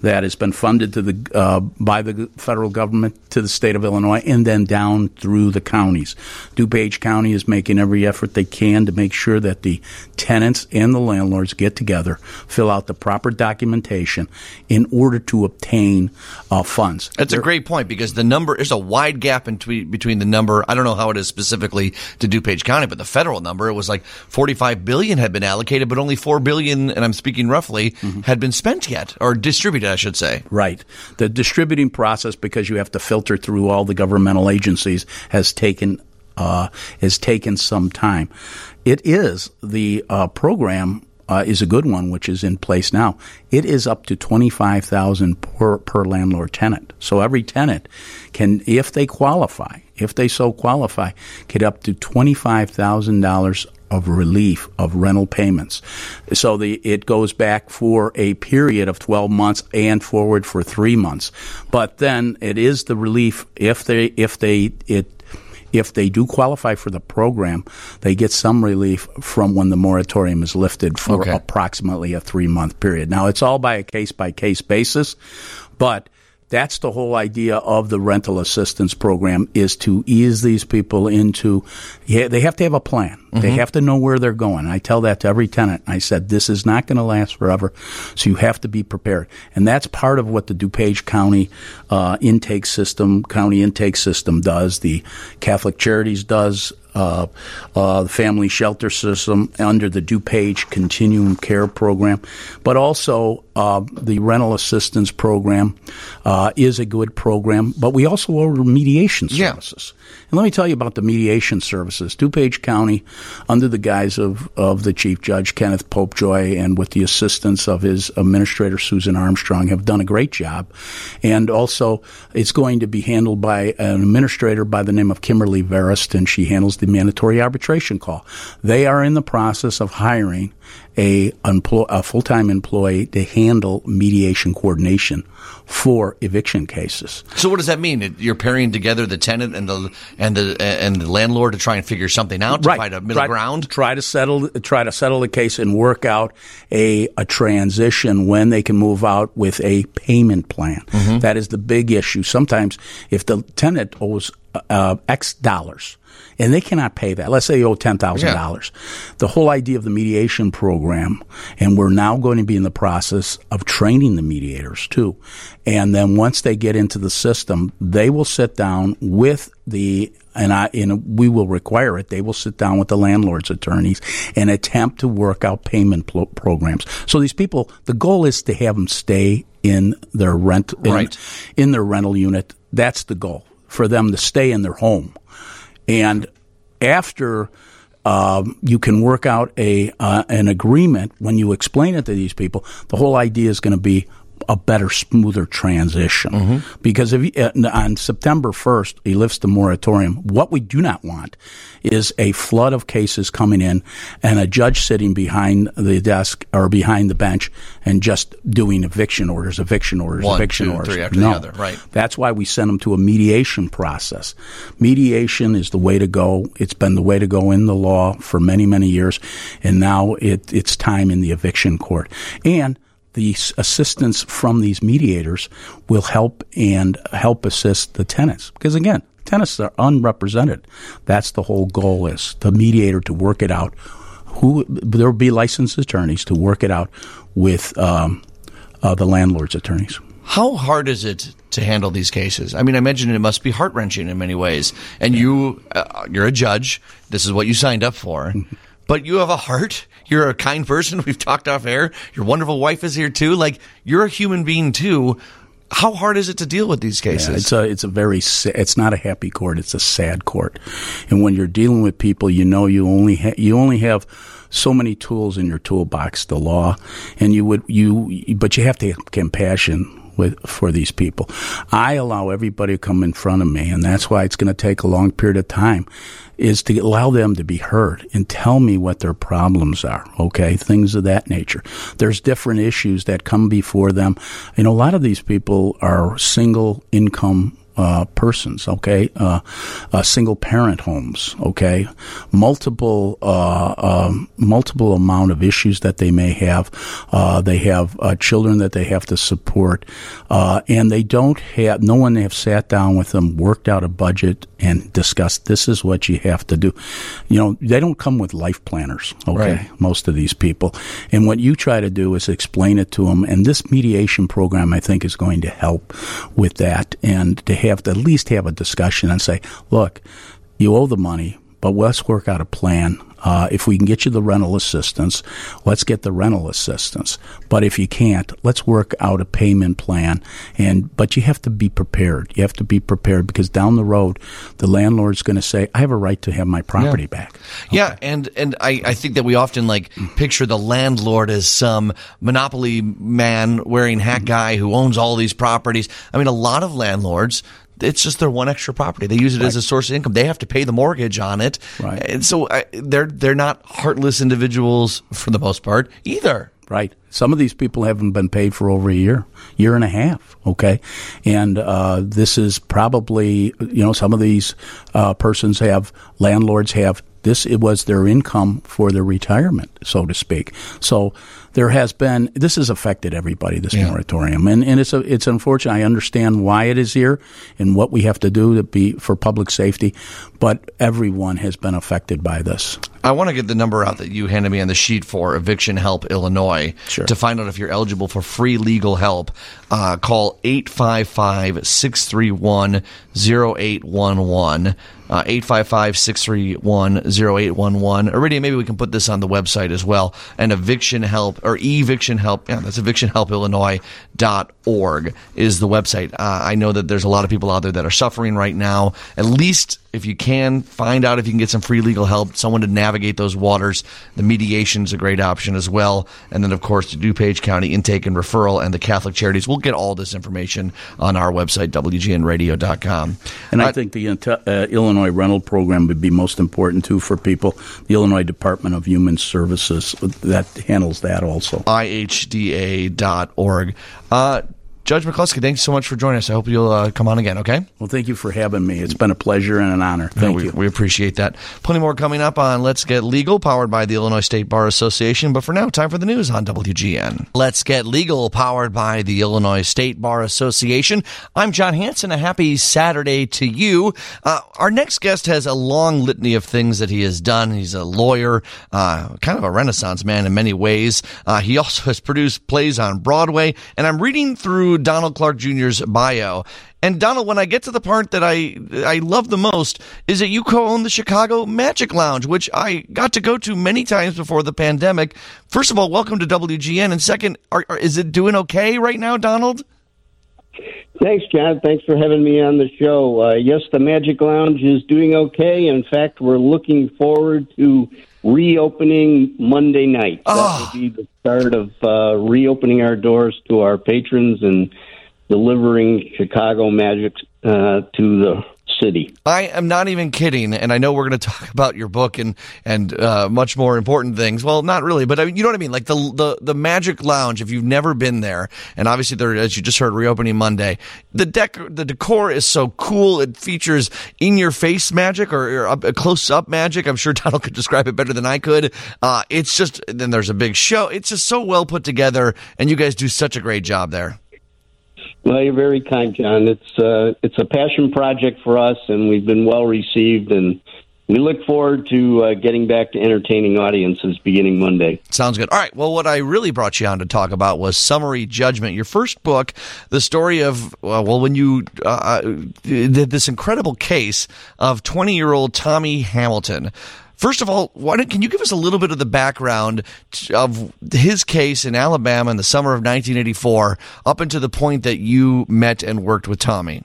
that has been funded to by the federal government to the state of Illinois and then down through the counties. DuPage County is making every effort they can to make sure that the tenants and the landlords get together, fill out the proper documentation in order to obtain funds. That's a great point, because the number is a wide gap between the number. I don't know how it is specifically to DuPage County, but the federal number, it was like $45 billion had been allocated, but only $4 billion, and I'm speaking roughly, had been spent yet, or distributed, I should say. Right. The distributing process, because you have to filter through all the governmental agencies, has taken some time. It is the program. Is a good one, which is in place now. It is up to $25,000 per landlord tenant. So every tenant can, if they so qualify, get up to $25,000 of relief of rental payments. So it goes back for a period of 12 months and forward for 3 months. But then it is the relief if they do qualify for the program, they get some relief from when the moratorium is lifted for approximately a 3-month period. Now, it's all by a case-by-case basis, but that's the whole idea of the rental assistance program, is to ease these people into, they have to have a plan. Mm-hmm. They have to know where they're going. I tell that to every tenant. I said, this is not going to last forever, so you have to be prepared. And that's part of what the DuPage County county intake system does. The Catholic Charities does. The family shelter system under the DuPage Continuum Care Program, but also the rental assistance program is a good program. But we also offer mediation services. And let me tell you about the mediation services. DuPage County, under the guise of the Chief Judge, Kenneth Popejoy, and with the assistance of his administrator, Susan Armstrong, have done a great job. And also, it's going to be handled by an administrator by the name of Kimberly Verist, and she handles the mandatory arbitration call. They are in the process of hiring a full-time employee to handle mediation coordination for eviction cases. So what does that mean? You're pairing together the tenant and the landlord to try and figure something out, to find a middle ground? Try to settle the case and work out a transition when they can move out with a payment plan. Mm-hmm. That is the big issue. Sometimes if the tenant owes X dollars, and they cannot pay that. Let's say you owe $10,000. The whole idea of the mediation program, and we're now going to be in the process of training the mediators too. And then once they get into the system, they will sit down with we will require it. They will sit down with the landlord's attorneys and attempt to work out payment programs. So these people, the goal is to have them stay in their in their rental unit. That's the goal, for them to stay in their home. And after you can work out an agreement, when you explain it to these people, the whole idea is going to be a better, smoother transition. Mm-hmm. Because on September 1st, he lifts the moratorium. What we do not want is a flood of cases coming in and a judge sitting behind the desk or behind the bench and just doing eviction orders. One, two, three after the other. Right. That's why we send them to a mediation process. Mediation is the way to go. It's been the way to go in the law for many, many years, and now it's time in the eviction court. And the assistance from these mediators will help assist the tenants. Because again, tenants are unrepresented. That's the whole goal, is the mediator to work it out. There will be licensed attorneys to work it out with the landlord's attorneys. How hard is it to handle these cases? I mean, I imagine it must be heart-wrenching in many ways. And you're a judge. This is what you signed up for. But you have a heart. You're a kind person. We've talked off air. Your wonderful wife is here too. Like, you're a human being too. How hard is it to deal with these cases? Yeah, it's not a happy court. It's a sad court. And when you're dealing with people, you only have so many tools in your toolbox, the law, and but you have to have compassion for these people. I allow everybody to come in front of me, and that's why it's going to take a long period of time, is to allow them to be heard and tell me what their problems are, okay? Things of that nature. There's different issues that come before them. A lot of these people are single income persons, okay, single parent homes, okay, multiple amount of issues that they may have. They have children that they have to support, and they don't have, no one have sat down with them, worked out a budget, and discussed, this is what you have to do. You know, they don't come with life planners, okay, right. Most of these people. And what you try to do is explain it to them, and this mediation program, I think, is going to help with that, and to have to at least have a discussion and say, look, you owe the money, but let's work out a plan. If we can get you the rental assistance, let's get the rental assistance. But if you can't, let's work out a payment plan. But you have to be prepared. You have to be prepared because down the road, the landlord's going to say, I have a right to have my property back. Okay. Yeah, and I think that we often picture the landlord as some monopoly man wearing hat guy who owns all these properties. I mean, a lot of landlords, it's just their one extra property. They use it as a source of income. They have to pay the mortgage on it. Right. And so they're not heartless individuals for the most part either. Right. Some of these people haven't been paid for over a year and a half, okay? And this is probably, some of these landlords have, it was their income for their retirement, so to speak. So this has affected everybody, this moratorium. And it's unfortunate. I understand why it is here and what we have to do to be for public safety, but everyone has been affected by this. I want to get the number out that you handed me on the sheet for Eviction Help Illinois. Sure. To find out if you're eligible for free legal help. Call 855-631-0811. 855-631-0811. Iridia, maybe we can put this on the website as well. And Eviction Help, or Eviction Help, that's evictionhelpillinois.org is the website. I know that there's a lot of people out there that are suffering right now. At least if you can, find out if you can get some free legal help, someone to navigate those waters. The mediation is a great option as well. And then, of course, the DuPage County Intake and Referral and the Catholic Charities. We'll get all this information on our website, WGNradio.com. And I think the Illinois rental program would be most important, too, for people. The Illinois Department of Human Services, that handles that also. IHDA.org. Judge McCluskey, thanks so much for joining us. I hope you'll come on again, okay? Well, thank you for having me. It's been a pleasure and an honor. Thank you. We appreciate that. Plenty more coming up on Let's Get Legal, powered by the Illinois State Bar Association. But for now, time for the news on WGN. Let's Get Legal, powered by the Illinois State Bar Association. I'm John Hanson. A happy Saturday to you. Our next guest has a long litany of things that he has done. He's a lawyer, kind of a Renaissance man in many ways. He also has produced plays on Broadway. And I'm reading through Donald Clark Jr.'s bio. And Donald, when I get to the part that I love the most is that you co-own the Chicago Magic Lounge, which I got to go to many times before the pandemic. First of all, welcome to WGN. And second, is it doing okay right now, Donald? Thanks, John. Thanks for having me on the show. Yes, the Magic Lounge is doing okay. In fact, we're looking forward to reopening Monday night. That will be the start of reopening our doors to our patrons and delivering Chicago magic to the city. I am not even kidding, and I know we're going to talk about your book and much more important things. Well, not really, but I mean, you know what I mean? Like the Magic Lounge, if you've never been there, and obviously they're, as you just heard, reopening Monday, the decor is so cool. It features in-your-face magic or a close-up magic. I'm sure Donald could describe it better than I could. It's just, then there's a big show. It's just so well put together, and you guys do such a great job there. Well, you're very kind, John. It's a passion project for us, and we've been well received, and we look forward to getting back to entertaining audiences beginning Monday. Sounds good. All right. Well, what I really brought you on to talk about was Summary Judgment, your first book, the story of, when you did this incredible case of 20-year-old Tommy Hamilton. First of all, can you give us a little bit of the background of his case in Alabama in the summer of 1984 up until the point that you met and worked with Tommy?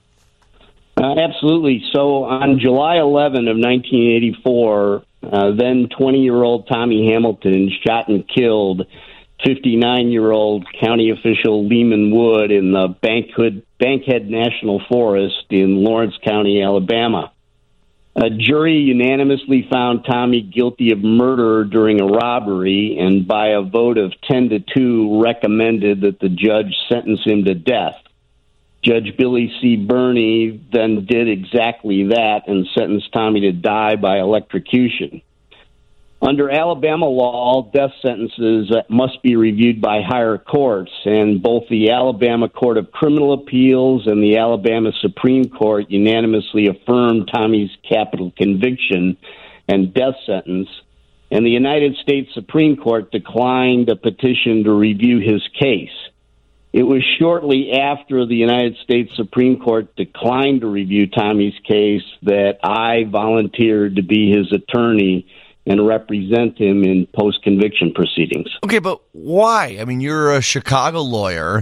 Absolutely. So on July 11 of 1984, then 20-year-old Tommy Hamilton shot and killed 59-year-old county official Lehman Wood in the Bankhead National Forest in Lawrence County, Alabama. A jury unanimously found Tommy guilty of murder during a robbery and by a vote of 10-2 recommended that the judge sentence him to death. Judge Billy C. Burney then did exactly that and sentenced Tommy to die by electrocution. Under Alabama law, death sentences must be reviewed by higher courts, and both the Alabama Court of Criminal Appeals and the Alabama Supreme Court unanimously affirmed Tommy's capital conviction and death sentence, and the United States Supreme Court declined a petition to review his case. It was shortly after the United States Supreme Court declined to review Tommy's case that I volunteered to be his attorney and represent him in post-conviction proceedings. Okay, but why? I mean, you're a Chicago lawyer.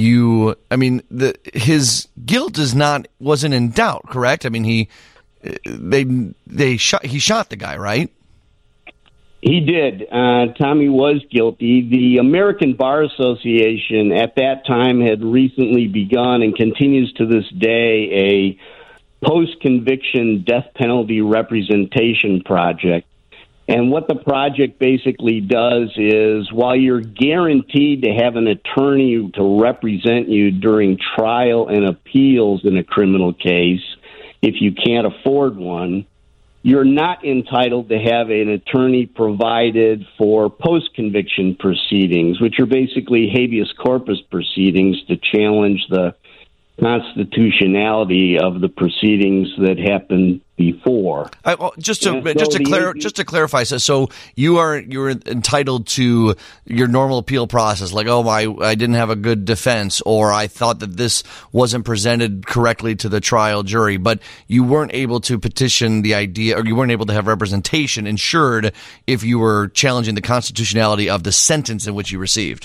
His guilt wasn't in doubt, correct? I mean, he shot the guy, right? He did. Tommy was guilty. The American Bar Association at that time had recently begun and continues to this day a post-conviction death penalty representation project. And what the project basically does is, while you're guaranteed to have an attorney to represent you during trial and appeals in a criminal case, if you can't afford one, you're not entitled to have an attorney provided for post-conviction proceedings, which are basically habeas corpus proceedings to challenge the constitutionality of the proceedings that happened before. Just to clarify, so you're entitled to your normal appeal process, like, I didn't have a good defense, or I thought that this wasn't presented correctly to the trial jury, but you weren't able to petition the idea, or you weren't able to have representation ensured if you were challenging the constitutionality of the sentence in which you received.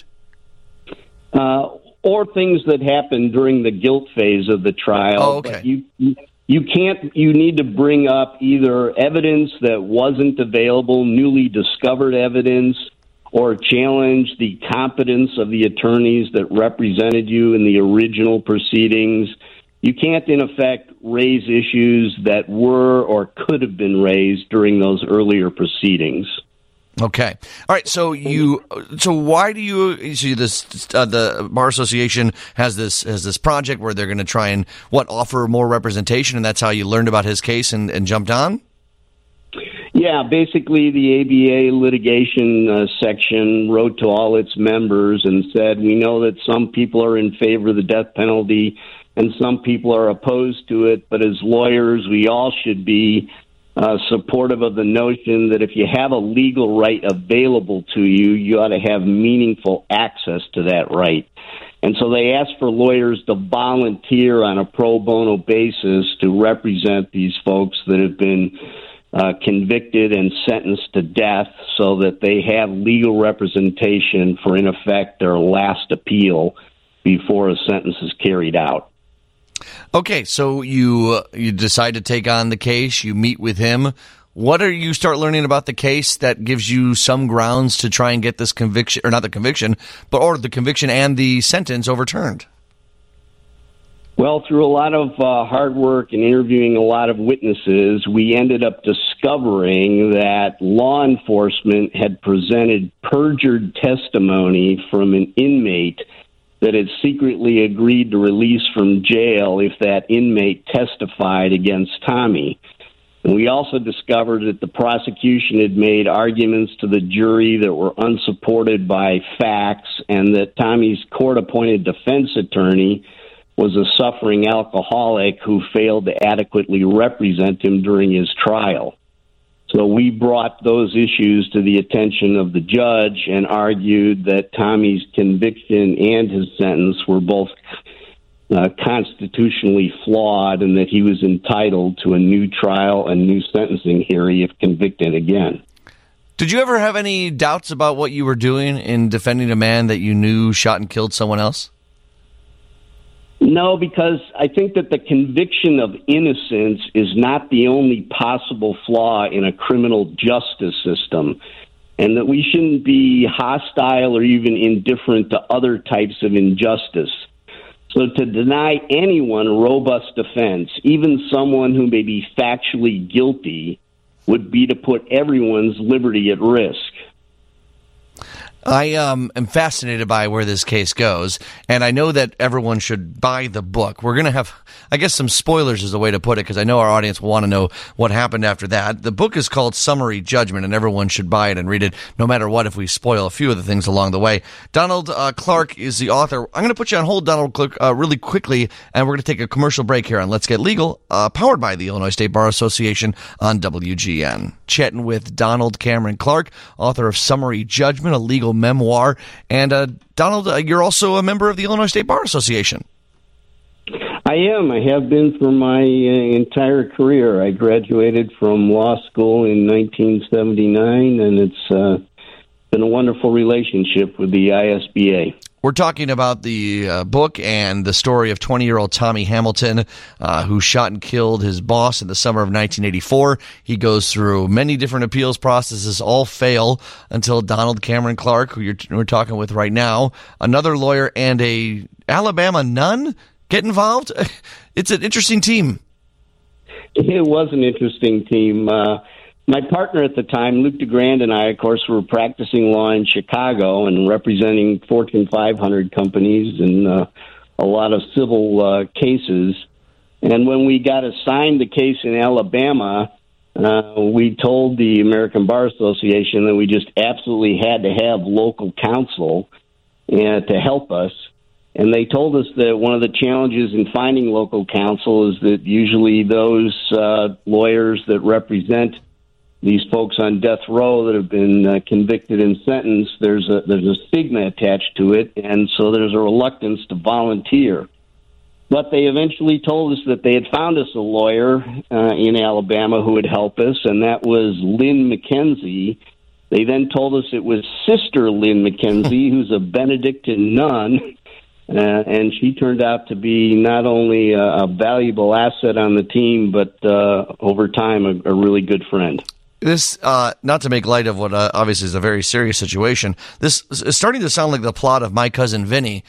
Or things that happened during the guilt phase of the trial. Oh, okay. But you need to bring up either evidence that wasn't available, newly discovered evidence, or challenge the competence of the attorneys that represented you in the original proceedings. You can't, in effect, raise issues that were or could have been raised during those earlier proceedings. Okay. All right. So why do you see this? The Bar Association has this project where they're going to try and offer more representation, and that's how you learned about his case and jumped on? Yeah, basically the ABA litigation section wrote to all its members and said, we know that some people are in favor of the death penalty and some people are opposed to it, but as lawyers, we all should be supportive of the notion that if you have a legal right available to you, you ought to have meaningful access to that right. And so they asked for lawyers to volunteer on a pro bono basis to represent these folks that have been convicted and sentenced to death, so that they have legal representation for, in effect, their last appeal before a sentence is carried out. Okay, so you decide to take on the case, you meet with him. What are you start learning about the case that gives you some grounds to try and get this conviction, or not the conviction, or the conviction and the sentence overturned? Well, through a lot of hard work and interviewing a lot of witnesses, we ended up discovering that law enforcement had presented perjured testimony from an inmate that had secretly agreed to release from jail if that inmate testified against Tommy. And we also discovered that the prosecution had made arguments to the jury that were unsupported by facts, and that Tommy's court-appointed defense attorney was a suffering alcoholic who failed to adequately represent him during his trial. So we brought those issues to the attention of the judge and argued that Tommy's conviction and his sentence were both constitutionally flawed, and that he was entitled to a new trial and new sentencing hearing if convicted again. Did you ever have any doubts about what you were doing in defending a man that you knew shot and killed someone else? No, because I think that the conviction of innocence is not the only possible flaw in a criminal justice system, and that we shouldn't be hostile or even indifferent to other types of injustice. So to deny anyone a robust defense, even someone who may be factually guilty, would be to put everyone's liberty at risk. I am fascinated by where this case goes, and I know that everyone should buy the book. We're going to have, I guess, some spoilers is the way to put it, because I know our audience will want to know what happened after that. The book is called Summary Judgment, and everyone should buy it and read it, no matter what, if we spoil a few of the things along the way. Donald Clark is the author. I'm going to put you on hold, Donald Clark, really quickly, and we're going to take a commercial break here on Let's Get Legal, powered by the Illinois State Bar Association on WGN. Chatting with Donald Cameron Clark, author of Summary Judgment, a legal memoir. And Donald, you're also a member of the Illinois State Bar Association. I am. I have been for my entire career. I graduated from law school in 1979, and it's been a wonderful relationship with the ISBA. We're talking about the book and the story of 20-year-old Tommy Hamilton, who shot and killed his boss in the summer of 1984. He goes through many different appeals processes, all fail until Donald Cameron Clark, who we're talking with right now, another lawyer, and a Alabama nun get involved. It's an interesting team. It was an interesting team. My partner at the time, Luke DeGrand, and I, of course, were practicing law in Chicago and representing Fortune 500 companies and a lot of civil cases. And when we got assigned the case in Alabama, we told the American Bar Association that we just absolutely had to have local counsel to help us. And they told us that one of the challenges in finding local counsel is that usually those lawyers that represent these folks on death row that have been convicted and sentenced, there's a stigma attached to it, and so there's a reluctance to volunteer. But they eventually told us that they had found us a lawyer in Alabama who would help us, and that was Lynn McKenzie. They then told us it was Sister Lynn McKenzie, who's a Benedictine nun, and she turned out to be not only a valuable asset on the team, but over time a really good friend. This, not to make light of what obviously is a very serious situation, this is starting to sound like the plot of My Cousin Vinny.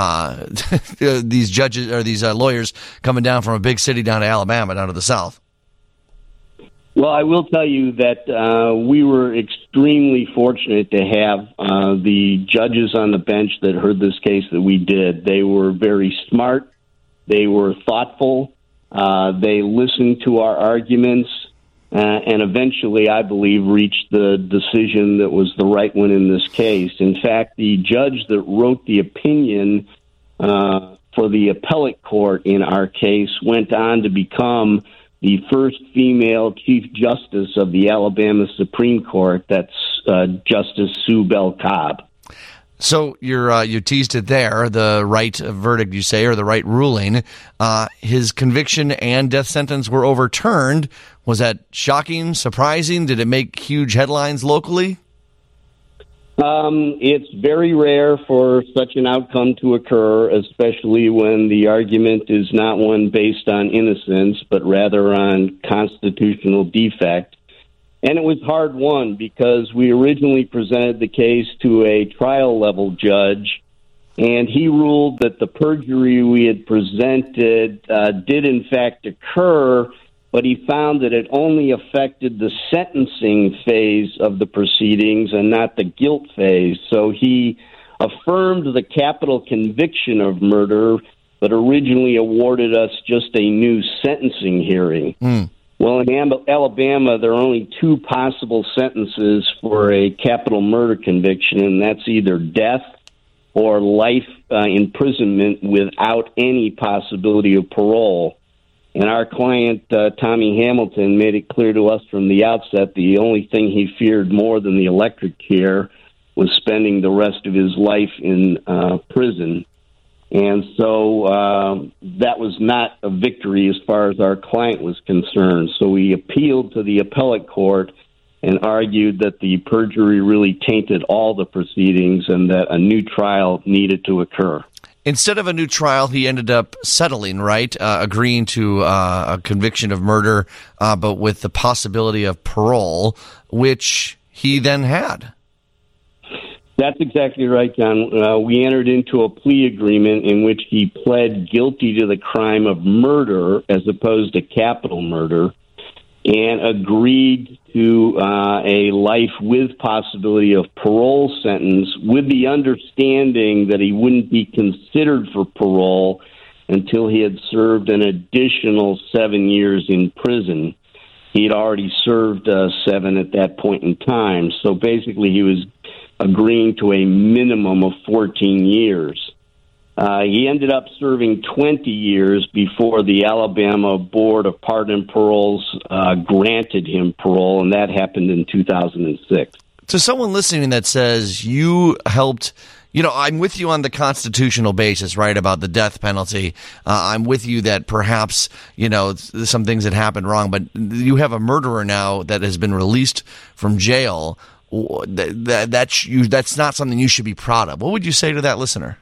These judges or these lawyers coming down from a big city down to Alabama, down to the South. Well, I will tell you that we were extremely fortunate to have the judges on the bench that heard this case that we did. They were very smart. They were thoughtful. They listened to our arguments. And eventually, I believe, reached the decision that was the right one in this case. In fact, the judge that wrote the opinion for the appellate court in our case went on to become the first female Chief Justice of the Alabama Supreme Court. That's Justice Sue Bell Cobb. So you teased it there, the right verdict, you say, or the right ruling. His conviction and death sentence were overturned. Was that shocking, surprising? Did it make huge headlines locally? It's very rare for such an outcome to occur, especially when the argument is not one based on innocence, but rather on constitutional defect. And it was hard won because we originally presented the case to a trial-level judge, and he ruled that the perjury we had presented did in fact occur, but he found that it only affected the sentencing phase of the proceedings and not the guilt phase. So he affirmed the capital conviction of murder, but originally awarded us just a new sentencing hearing. Well, in Alabama, there are only two possible sentences for a capital murder conviction, and that's either death or life imprisonment without any possibility of parole. And our client, Tommy Hamilton, made it clear to us from the outset the only thing he feared more than the electric chair was spending the rest of his life in prison. And so that was not a victory as far as our client was concerned. So we appealed to the appellate court and argued that the perjury really tainted all the proceedings and that a new trial needed to occur. Instead of a new trial, he ended up settling, right? Agreeing to a conviction of murder, but with the possibility of parole, which he then had. That's exactly right, John. We entered into a plea agreement in which he pled guilty to the crime of murder as opposed to capital murder. and agreed to a life with possibility of parole sentence with the understanding that he wouldn't be considered for parole until he had served an additional 7 years in prison. He had already served 7 at that point in time. So basically he was agreeing to a minimum of 14 years. He ended up serving 20 years before the Alabama Board of Pardon and Paroles granted him parole, and that happened in 2006. To someone listening that says you helped, I'm with you on the constitutional basis, right, about the death penalty. I'm with you that perhaps, some things had happened wrong, but you have a murderer now that has been released from jail. That's not something you should be proud of. What would you say to that listener?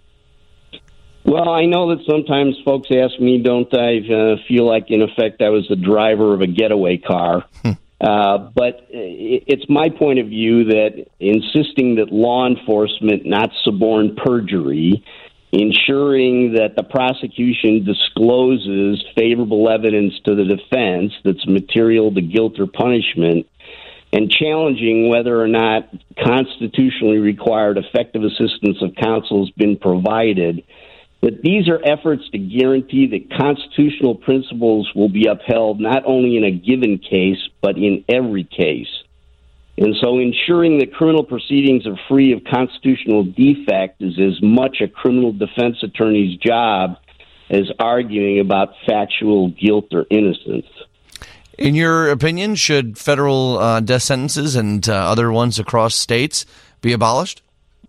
Well, I know that sometimes folks ask me, don't I feel like, in effect, I was the driver of a getaway car. But it's my point of view that insisting that law enforcement not suborn perjury, ensuring that the prosecution discloses favorable evidence to the defense that's material to guilt or punishment, and challenging whether or not constitutionally required effective assistance of counsel has been provided, that these are efforts to guarantee that constitutional principles will be upheld not only in a given case, but in every case. And so ensuring that criminal proceedings are free of constitutional defect is as much a criminal defense attorney's job as arguing about factual guilt or innocence. In your opinion, should federal death sentences and other ones across states be abolished?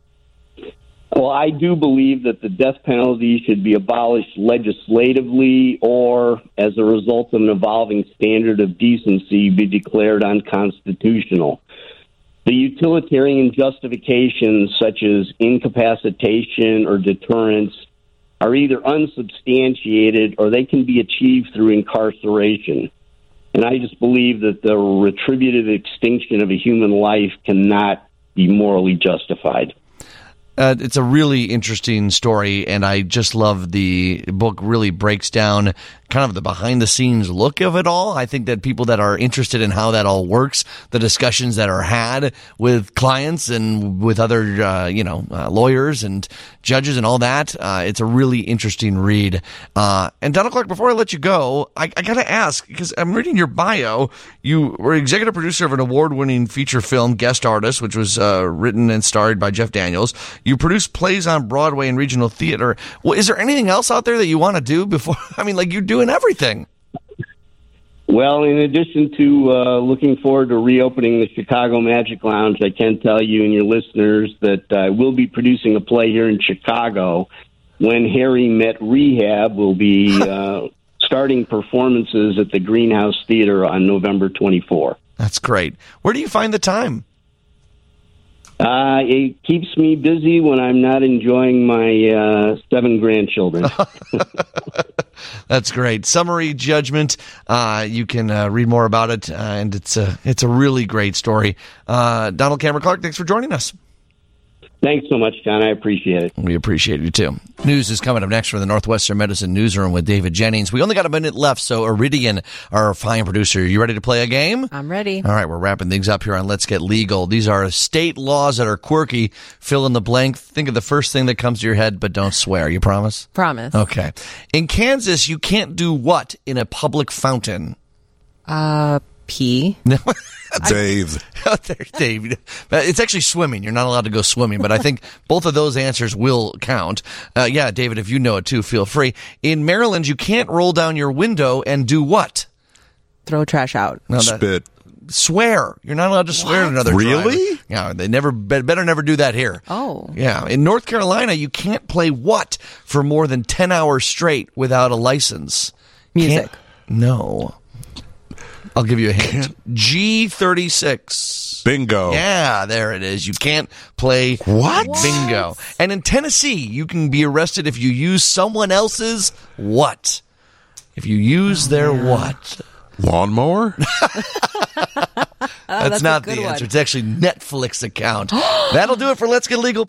Well, I do believe that the death penalty should be abolished legislatively or, as a result of an evolving standard of decency, be declared unconstitutional. The utilitarian justifications, such as incapacitation or deterrence, are either unsubstantiated or they can be achieved through incarceration. And I just believe that the retributive extinction of a human life cannot be morally justified. It's a really interesting story, and I just love the book really breaks down kind of the behind-the-scenes look of it all. I think that people that are interested in how that all works, the discussions that are had with clients and with other, lawyers and judges and all that, it's a really interesting read. And Donald Clark, before I let you go, I got to ask, because I'm reading your bio, you were executive producer of an award-winning feature film, Guest Artist, which was written and starred by Jeff Daniels. You produce plays on Broadway and regional theater. Well, is there anything else out there that you want to do before? I mean, like, you're doing everything. Well, in addition to looking forward to reopening the Chicago Magic Lounge, I can tell you and your listeners that I will be producing a play here in Chicago. When Harry Met Rehab will be starting performances at the Greenhouse Theater on November 24. That's great. Where do you find the time? It keeps me busy when I'm not enjoying my 7 grandchildren. That's great. Summary Judgment. You can read more about it, and it's a really great story. Donald Cameron Clark, thanks for joining us. Thanks so much, John. I appreciate it. We appreciate you, too. News is coming up next from the Northwestern Medicine Newsroom with David Jennings. We only got a minute left, so Iridian, our fine producer, you ready to play a game? I'm ready. All right, we're wrapping things up here on Let's Get Legal. These are state laws that are quirky. Fill in the blank. Think of the first thing that comes to your head, but don't swear. You promise? Promise. Okay. In Kansas, you can't do what in a public fountain? Pee. No. Dave. Dave. It's actually swimming. You're not allowed to go swimming, but I think both of those answers will count. Yeah, David, if you know it too, feel free. In Maryland, you can't roll down your window and do what? Throw trash out. No, Spit. Swear. You're not allowed to swear at another Really? driver. Yeah, they better never do that here. Oh. Yeah. In North Carolina, you can't play what for more than 10 hours straight without a license? Music. No. I'll give you a hint. G36. Bingo. Yeah, there it is. You can't play bingo. And in Tennessee, you can be arrested if you use someone else's what? If you use their what? Lawnmower? That's not the answer. It's actually Netflix account. That'll do it for Let's Get Legal.